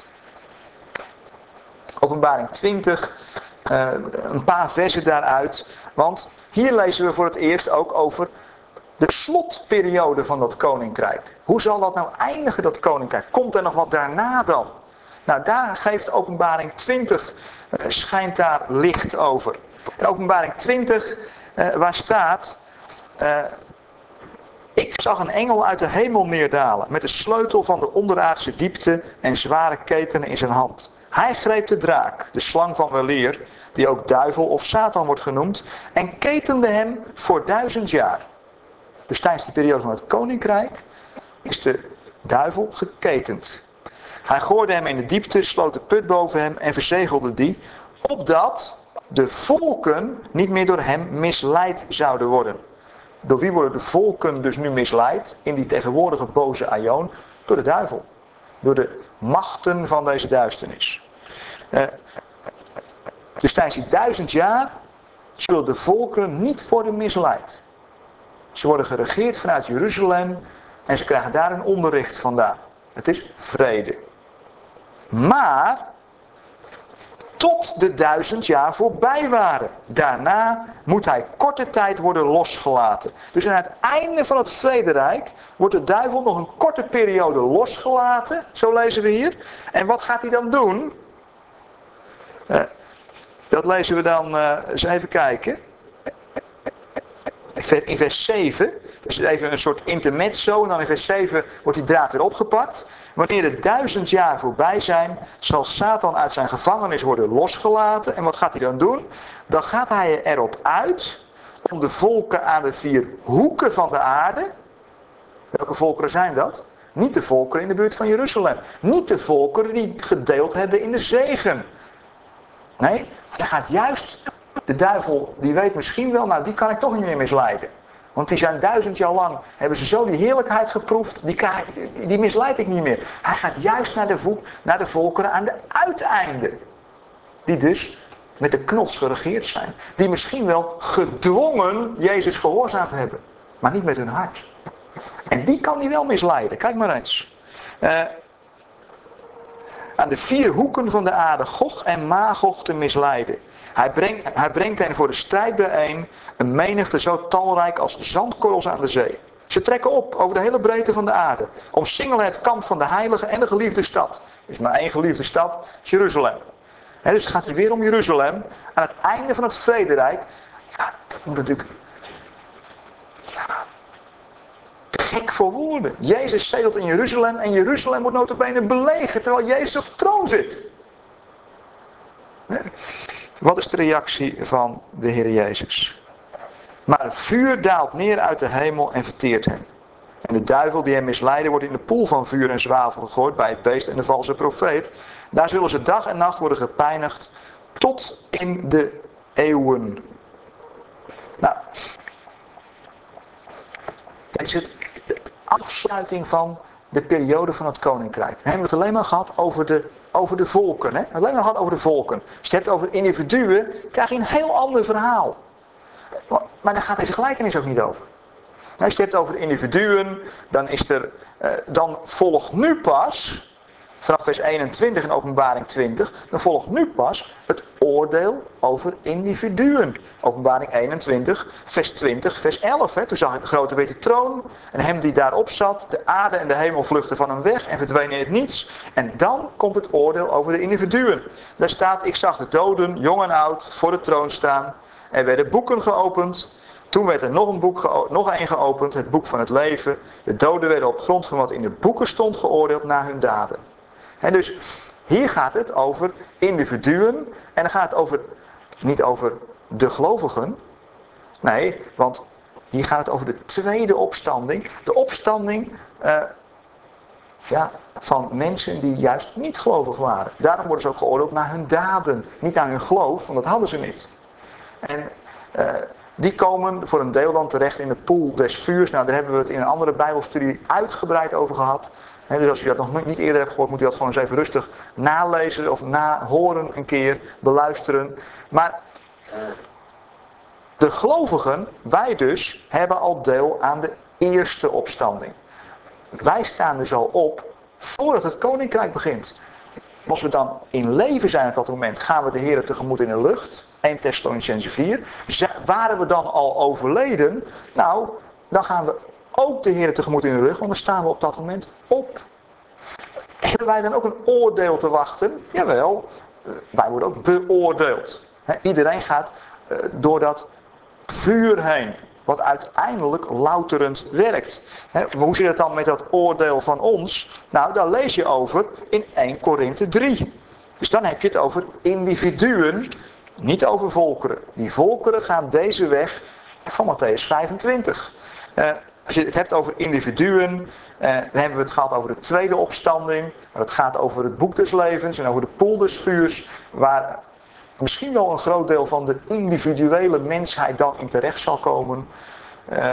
Openbaring twintig. Uh, een paar versen daaruit. Want hier lezen we voor het eerst ook over de slotperiode van dat koninkrijk. Hoe zal dat nou eindigen, dat koninkrijk? Komt er nog wat daarna dan? Nou, daar geeft Openbaring twintig, uh, schijnt daar licht over. In Openbaring twintig, uh, waar staat: Uh, ik zag een engel uit de hemel neerdalen, met de sleutel van de onderaardse diepte en zware ketenen in zijn hand. Hij greep de draak, de slang van weleer, die ook duivel of Satan wordt genoemd, en ketende hem voor duizend jaar. Dus tijdens de periode van het koninkrijk is de duivel geketend. Hij gooide hem in de diepte, sloot de put boven hem en verzegelde die, opdat de volken niet meer door hem misleid zouden worden. Door wie worden de volken dus nu misleid in die tegenwoordige boze aion? Door de duivel. Door de machten van deze duisternis. Uh, dus tijdens die duizend jaar zullen de volken niet worden misleid. Ze worden geregeerd vanuit Jeruzalem en ze krijgen daar een onderricht vandaan. Het is vrede. Maar tot de duizend jaar voorbij waren. Daarna moet hij korte tijd worden losgelaten. Dus aan het einde van het vrederijk wordt de duivel nog een korte periode losgelaten. Zo lezen we hier. En wat gaat hij dan doen? Uh, dat lezen we dan, uh, eens even kijken. In vers zeven, dus even een soort intermezzo, en dan in vers zeven wordt die draad weer opgepakt. Wanneer de duizend jaar voorbij zijn, zal Satan uit zijn gevangenis worden losgelaten. En wat gaat hij dan doen? Dan gaat hij erop uit om de volken aan de vier hoeken van de aarde. Welke volkeren zijn dat? Niet de volkeren in de buurt van Jeruzalem. Niet de volkeren die gedeeld hebben in de zegen. Nee, hij gaat juist... De duivel, die weet misschien wel, nou die kan ik toch niet meer misleiden. Want die zijn duizend jaar lang, hebben ze zo die heerlijkheid geproefd, die, die, die misleid ik niet meer. Hij gaat juist naar de, vo, naar de volkeren aan de uiteinden. Die dus met de knots geregeerd zijn. Die misschien wel gedwongen Jezus gehoorzaamd hebben. Maar niet met hun hart. En die kan hij wel misleiden. Kijk maar eens. Uh, aan de vier hoeken van de aarde, Gog en Magog te misleiden. Hij brengt, hij brengt hen voor de strijd bijeen, een menigte zo talrijk als zandkorrels aan de zee. Ze trekken op over de hele breedte van de aarde, omsingelen het kamp van de heilige en de geliefde stad. Er is maar één geliefde stad, Jeruzalem. He, dus het gaat weer om Jeruzalem. Aan het einde van het vrederijk, ja, dat moet natuurlijk... Ja, te gek voor woorden. Jezus zetelt in Jeruzalem en Jeruzalem wordt nota bene belegerd terwijl Jezus op de troon zit. He. Wat is de reactie van de Heer Jezus? Maar het vuur daalt neer uit de hemel en verteert hen. En de duivel die hem misleidde wordt in de poel van vuur en zwavel gegooid bij het beest en de valse profeet. Daar zullen ze dag en nacht worden gepijnigd tot in de eeuwen. Nou, dit is het, de afsluiting van de periode van het koninkrijk. We hebben het alleen maar gehad over de Over de volken, hè? Alleen nog gehad over de volken. Als je het hebt over individuen, krijg je een heel ander verhaal. Maar daar gaat deze gelijkenis ook niet over. Als je het hebt over individuen, dan is er, eh, dan volgt nu pas, vanaf vers eenentwintig in Openbaring twintig, dan volgt nu pas het oordeel over individuen. Openbaring eenentwintig, vers twintig, vers elf. Hè. Toen zag ik een grote witte troon en hem die daarop zat. De aarde en de hemel vluchtten van hem weg en verdwenen in het niets. En dan komt het oordeel over de individuen. Daar staat, ik zag de doden, jong en oud, voor de troon staan. Er werden boeken geopend. Toen werd er nog een boek geo- nog één geopend, het boek van het leven. De doden werden op grond van wat in de boeken stond geoordeeld naar hun daden. En dus hier gaat het over individuen en dan gaat het over, niet over de gelovigen. Nee, want hier gaat het over de tweede opstanding. De opstanding uh, ja, van mensen die juist niet gelovig waren. Daarom worden ze ook geoordeeld naar hun daden. Niet naar hun geloof, want dat hadden ze niet. En uh, die komen voor een deel dan terecht in de poel des vuurs. Nou, daar hebben we het in een andere bijbelstudie uitgebreid over gehad. He, dus als u dat nog niet eerder hebt gehoord, moet u dat gewoon eens even rustig nalezen of nahoren een keer, beluisteren. Maar de gelovigen, wij dus, hebben al deel aan de eerste opstanding. Wij staan dus al op voordat het koninkrijk begint. Als we dan in leven zijn op dat moment, gaan we de Heer tegemoet in de lucht. Eerste Thessalonicenzen vier. Waren we dan al overleden? Nou, dan gaan we ook de Heer tegemoet in de lucht, want dan staan we op dat moment op. Hebben wij dan ook een oordeel te wachten? Jawel, wij worden ook beoordeeld. He, iedereen gaat uh, door dat vuur heen, wat uiteindelijk louterend werkt. He, hoe zit het dan met dat oordeel van ons? Nou, daar lees je over in Eerste Korinthe drie. Dus dan heb je het over individuen, niet over volkeren. Die volkeren gaan deze weg van Matthäus vijfentwintig. Uh, als je het hebt over individuen, uh, dan hebben we het gehad over de tweede opstanding. Maar het gaat over het boek des levens en over de poel des vuurs, waar misschien wel een groot deel van de individuele mensheid dan in terecht zal komen. Uh,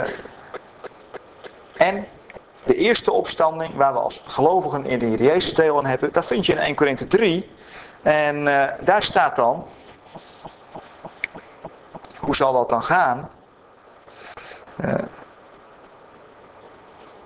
en de eerste opstanding, waar we als gelovigen in de Heer Jezus deel aan hebben, dat vind je in Eerste Korinthe drie. En uh, daar staat dan, hoe zal dat dan gaan? Uh,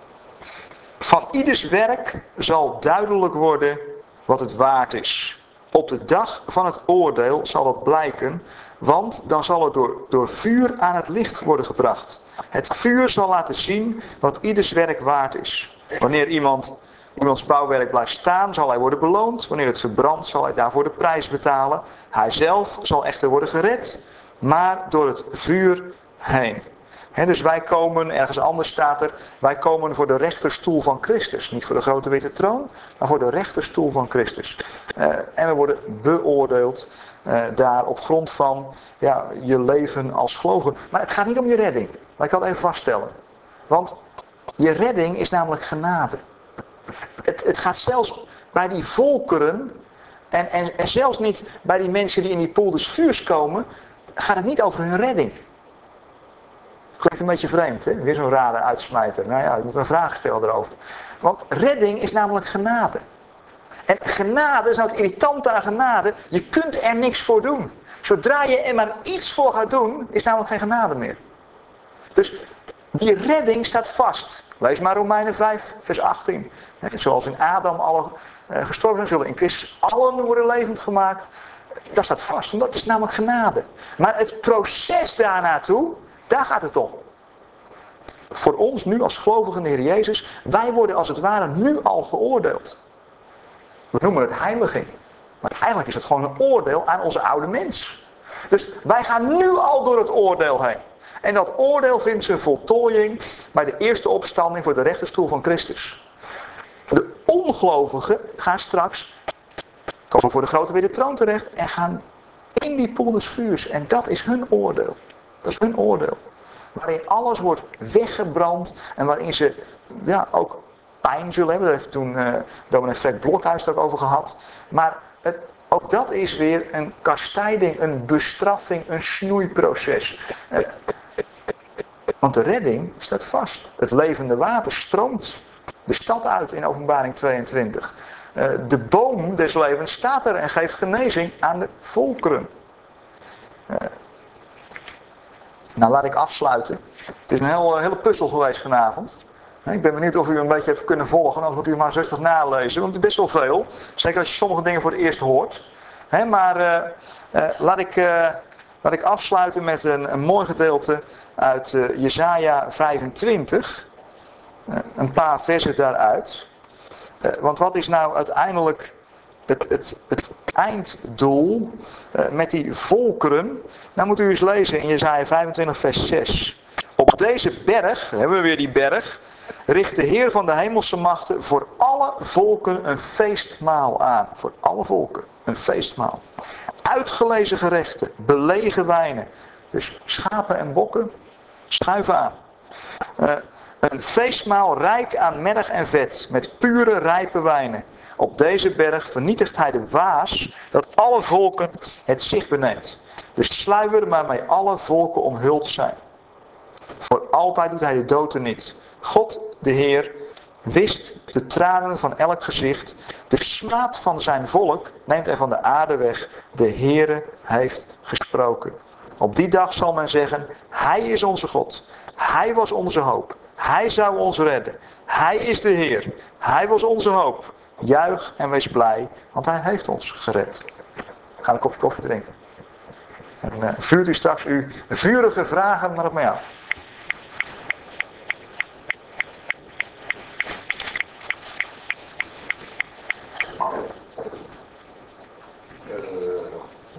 van ieders werk zal duidelijk worden wat het waard is. Op de dag van het oordeel zal dat blijken, want dan zal het door, door vuur aan het licht worden gebracht. Het vuur zal laten zien wat ieders werk waard is. Wanneer iemand, iemands bouwwerk blijft staan, zal hij worden beloond. Wanneer het verbrandt, zal hij daarvoor de prijs betalen. Hij zelf zal echter worden gered, maar door het vuur heen. He, dus wij komen, ergens anders staat er, wij komen voor de rechterstoel van Christus. Niet voor de grote witte troon, maar voor de rechterstoel van Christus. Uh, en we worden beoordeeld uh, daar op grond van ja, je leven als gelovige. Maar het gaat niet om je redding. Laat ik dat even vaststellen. Want je redding is namelijk genade. Het, het gaat zelfs bij die volkeren, en, en, en zelfs niet bij die mensen die in die poel des vuurs komen, gaat het niet over hun redding. Klinkt een beetje vreemd, hè? Weer zo'n rare uitsmijter. Nou ja, ik moet een vraag stellen erover. Want redding is namelijk genade. En genade is nou het irritante aan genade. Je kunt er niks voor doen. Zodra je er maar iets voor gaat doen, is namelijk geen genade meer. Dus die redding staat vast. Lees maar Romeinen vijf, vers achttien. Zoals in Adam alle gestorven zijn, zullen in Christus allen worden levend gemaakt. Dat staat vast, want dat is namelijk genade. Maar het proces daarnaartoe, daar gaat het om. Voor ons nu als gelovigen in de Heer Jezus, wij worden als het ware nu al geoordeeld. We noemen het heiliging. Maar eigenlijk is het gewoon een oordeel aan onze oude mens. Dus wij gaan nu al door het oordeel heen. En dat oordeel vindt zijn voltooiing bij de eerste opstanding voor de rechterstoel van Christus. De ongelovigen gaan straks komen voor de grote witte troon terecht en gaan in die poel des vuurs. En dat is hun oordeel. Dat is hun oordeel. Waarin alles wordt weggebrand en waarin ze ja, ook pijn zullen hebben. Daar heeft toen uh, dominee Fred Blokhuis het ook over gehad. Maar het, ook dat is weer een kastijding, een bestraffing, een snoeiproces. Uh, want de redding staat vast. Het levende water stroomt de stad uit in Openbaring tweeëntwintig. Uh, de boom des levens staat er en geeft genezing aan de volkeren. Uh, nou, laat ik afsluiten. Het is een heel, hele puzzel geweest vanavond. Ik ben benieuwd of u een beetje hebt kunnen volgen. Anders moet u maar rustig nalezen. Want het is best wel veel. Zeker als je sommige dingen voor het eerst hoort. He, maar uh, uh, laat, ik, uh, laat ik afsluiten met een, een mooi gedeelte uit uh, Jesaja vijfentwintig. Uh, een paar versen daaruit. Uh, want wat is nou uiteindelijk het, het, het einddoel uh, met die volkeren? Nou moet u eens lezen in Jesaja vijfentwintig vers zes. Op deze berg, dan hebben we weer die berg, richt de Heer van de hemelse machten voor alle volken een feestmaal aan. Voor alle volken een feestmaal. Uitgelezen gerechten, belegen wijnen. Dus schapen en bokken, schuiven aan. Uh, een feestmaal rijk aan merg en vet, met pure rijpe wijnen. Op deze berg vernietigt hij de waas, dat alle volken het zich beneemt. De sluier waarmee alle volken omhuld zijn. Voor altijd doet hij de dood er niet. God, de Heer, wist de tranen van elk gezicht. De smaad van zijn volk neemt hij van de aarde weg. De Heere heeft gesproken. Op die dag zal men zeggen, hij is onze God. Hij was onze hoop. Hij zou ons redden. Hij is de Heer. Hij was onze hoop. Juich en wees blij, want hij heeft ons gered. Ga een kopje koffie drinken. En uh, vuurt u straks uw vurige vragen maar op mij af.